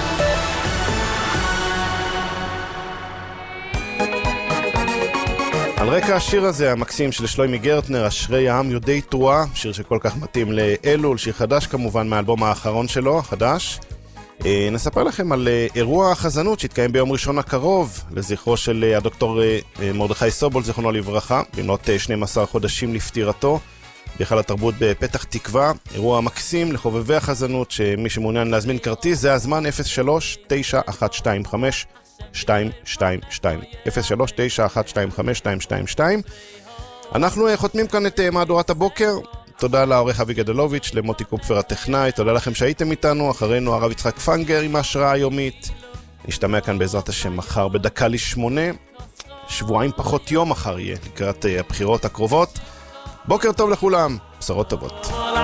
על רקע השיר הזה, המקסים של שלוימי גרטנר, אשרי העם יודעי תרועה, שיר שכל כך מתאים לאלול, שיר חדש כמובן מהאלבום האחרון שלו, החדש. נספר לכם על אירוע החזנות שהתקיים ביום ראשון הקרוב לזכרו של הדוקטור מרדכי סובול, זכרונו לברכה, במלאת שנים עשר חודשים לפטירתו, בהיכל התרבות בפתח תקווה. אירוע מקסים לחובבי החזנות, שמי שמעוניין להזמין כרטיס זה הזמן אפס שלוש תשע אחת שתיים חמש שתיים שתיים שתיים אפס שלוש תשע אחת שתיים חמש שתיים שתיים שתיים. אנחנו חותמים כאן את מהדורת הבוקר. תודה לעורך אבי גדלוביץ', למוטי קופפר הטכנאי, תודה לכם שהייתם איתנו. אחרינו הרב יצחק פנגר עם ההשראה היומית. נשתמע כאן בעזרת השם מחר בדקה לשמונה, שבועיים פחות יום מחר יהיה לקראת הבחירות הקרובות. בוקר טוב לכולם, בשורות טובות.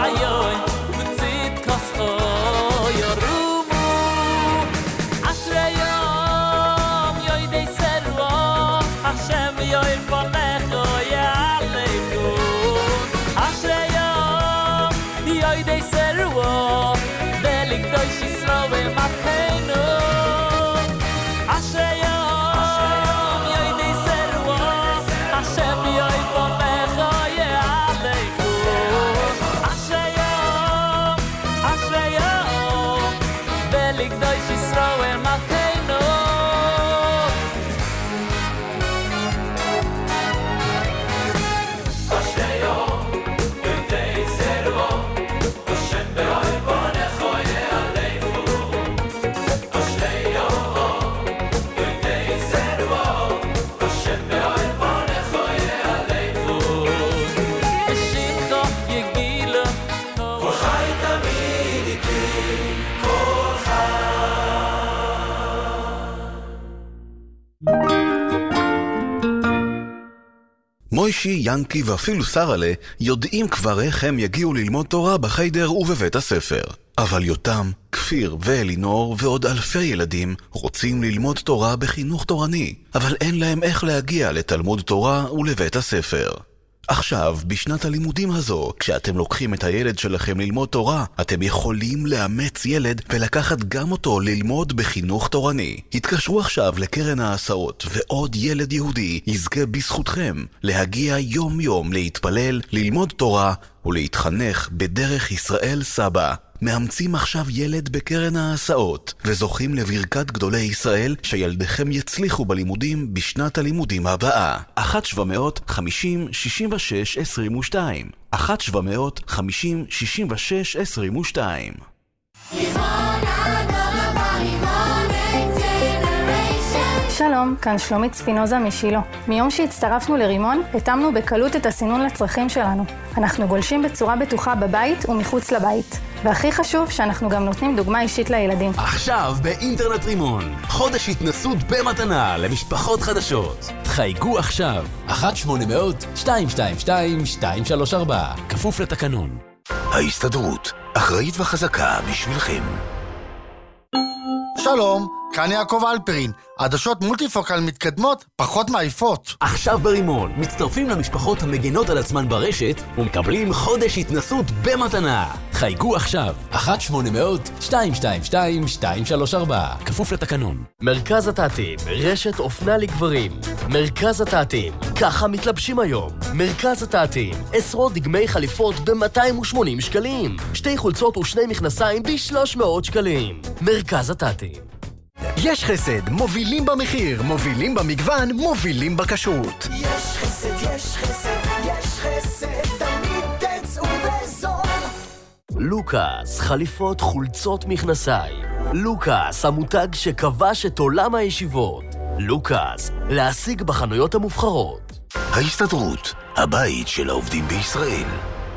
מוישי, ינקי ואפילו סרלה יודעים כבר איך הם יגיעו ללמוד תורה בחיידר ובבית הספר. אבל יותם, כפיר ואלינור ועוד אלפי ילדים רוצים ללמוד תורה בחינוך תורני, אבל אין להם איך להגיע לתלמוד תורה ולבית הספר. עכשיו, בשנת הלימודים הזו, כשאתם לוקחים את הילד שלכם ללמוד תורה, אתם יכולים לאמץ ילד ולקחת גם אותו ללמוד בחינוך תורני. התקשרו עכשיו לקרן ההסעות, ועוד ילד יהודי יזכה בזכותכם להגיע יום יום להתפלל, ללמוד תורה ולהתחנך בדרך ישראל סבא. מאמצים עכשיו ילד בקרן ההסעות, וזוכים לברכת גדולי ישראל שילדיכם יצליחו בלימודים בשנת הלימודים הבאה. אחת שבע מאות חמישים שישים ושש עשרים ושתיים אחת שבע מאות חמישים שישים ושש עשרים ושתיים. שלום, כאן שלומית ספינוזה משילו. מיום שהצטרפנו לרימון, התאמנו בקלות את הסינון לצרכים שלנו. אנחנו גולשים בצורה בטוחה בבית ומחוץ לבית. והכי חשוב שאנחנו גם נותנים דוגמה אישית לילדים. עכשיו באינטרנט רימון, חודש התנסות במתנה למשפחות חדשות. חייגו עכשיו, אחת שמונה מאות שתיים שתיים שתיים שתיים שלוש ארבע, כפוף לתקנון. ההסתדרות, אחראית וחזקה בשבילכם. שלום, כאן יעקב אלפרין. עדשות מולטיפוקל מתקדמות, פחות מעיפות. עכשיו ברימון, מצטרפים למשפחות המגנות על עצמן ברשת ומקבלים חודש התנסות במתנה. חייגו עכשיו, אחת שמונה מאות שתיים שתיים שתיים שתיים שלוש ארבע, כפוף לתקנון. מרכז התעתים, רשת אופנה לגברים. מרכז התעתים, ככה מתלבשים היום. מרכז התעתים, עשרות דגמי חליפות ב-מאתיים ושמונים שקלים. שתי חולצות ושני מכנסיים ב-שלוש מאות שקלים. מרכז התעתים. יש חסד, מובילים במחיר, מובילים במגוון, מובילים בכשרות. יש חסד, יש חסד, יש חסד, תמיד תצאו בזול. לוקאס, חליפות, חולצות, מכנסיים. לוקאס, המותג שכבש את עולם הישיבות. לוקאס, להשיג בחנויות המובחרות. ההסתדרות, הבית של העובדים בישראל.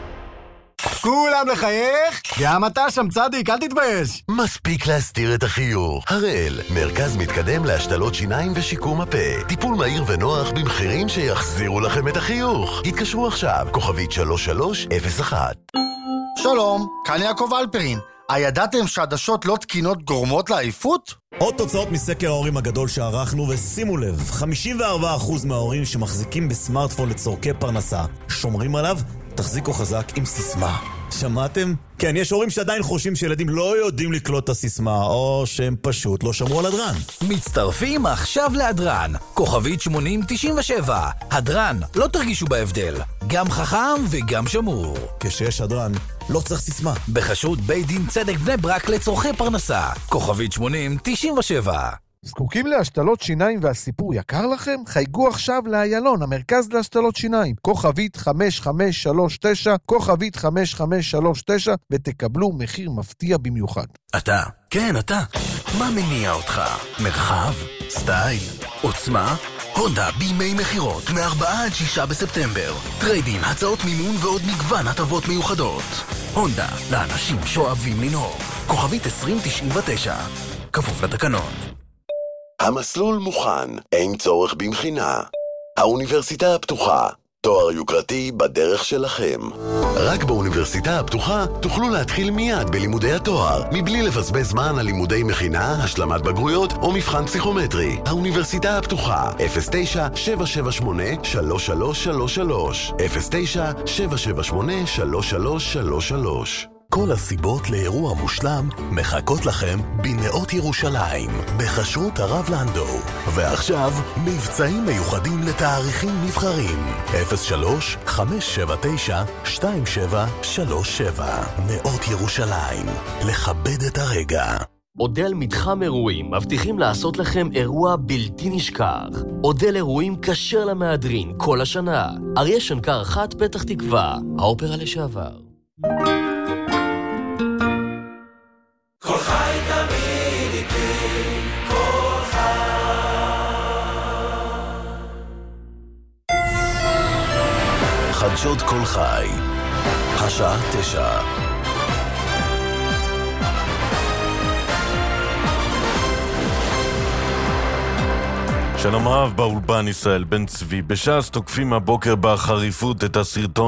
כולם לחייך? גם אתה שם צדיק, אל תתבייש. מספיק להסתיר את החיוך. הראל, מרכז מתקדם להשתלות שיניים ושיקום הפה. טיפול מהיר ונוח במחירים שיחזירו לכם את החיוך. התקשרו עכשיו, כוכבית שלוש שלוש אפס אחת. שלום, כאן יעקב אלפרין. הידעתם שעדשות לא תקינות גורמות לעייפות? עוד תוצאות מסקר ההורים הגדול שערכנו, ושימו לב, חמישים וארבעה אחוז מההורים שמחזיקים בסמארטפון לצורכי פרנסה שומרים עליו. תחזיקו חזק עם סיסמה. שמעתם? כן, יש הורים שעדיין חושבים שילדים לא יודעים לקלוט את הסיסמה, או שהם פשוט לא שמרו על הדרן. מצטרפים עכשיו להדרן, כוכבית שמונים תשעים ושבע. הדרן, לא תרגישו בהבדל. גם חכם וגם שמור. כשיש הדרן, לא צריך סיסמה. בחשוד בית דין צדק בני ברק לצורכי פרנסה, כוכבית שמונים תשעים ושבע. זקוקים להשתלות שיניים והסיפור יקר לכם? חייגו עכשיו לאיילון, המרכז להשתלות שיניים. כוכבית חמש חמש שלוש תשע, כוכבית חמש חמש שלוש תשע, ותקבלו מחיר מפתיע במיוחד. אתה, כן אתה. מה מניע אותך? מרחב? סטייל? עוצמה? הונדה בימי מחירות מ-ארבעה עד שישה בספטמבר. טריידין, הצעות מימון ועוד מגוון הטבות מיוחדות. הונדה, לאנשים שאוהבים לנהוג. כוכבית עשרים תשעים ותשע, כפוף לתקנון. המסלול מוכן, אין צורך במכינה. האוניברסיטה הפתוחה, תואר יוקרתי בדרך שלכם. רק באוניברסיטה הפתוחה תוכלו להתחיל מיד בלימודי התואר, מבלי לבזבז זמן על לימודי מכינה, השלמת בגרויות או מבחן פסיכומטרי. האוניברסיטה הפתוחה, אפס תשע שבע שבע שמונה שלוש שלוש שלוש שלוש, אפס תשע שבע שבע שמונה שלוש שלוש שלוש שלוש. כל הסיבות לאירוע מושלם מחכות לכם בנאות ירושלים, בחשרות הרב לנדו. ועכשיו, מבצעים מיוחדים לתאריכים נבחרים. אפס שלוש חמש שבע תשע שתיים שבע שלוש שבע. נאות ירושלים, לכבד את הרגע. אודל מתחם אירועים מבטיחים לעשות לכם אירוע בלתי נשכח. אודל אירועים כשר למהדרין כל השנה. אריה שנקר אחת פתח תקווה, האופרה לשעבר. כל חי תמיד איתי, כל חי. חדשות כל חי, השעה תשע. שלום רב באולפן ישראל בן צבי. בש"ס תוקפים הבוקר בחריפות את הסרטון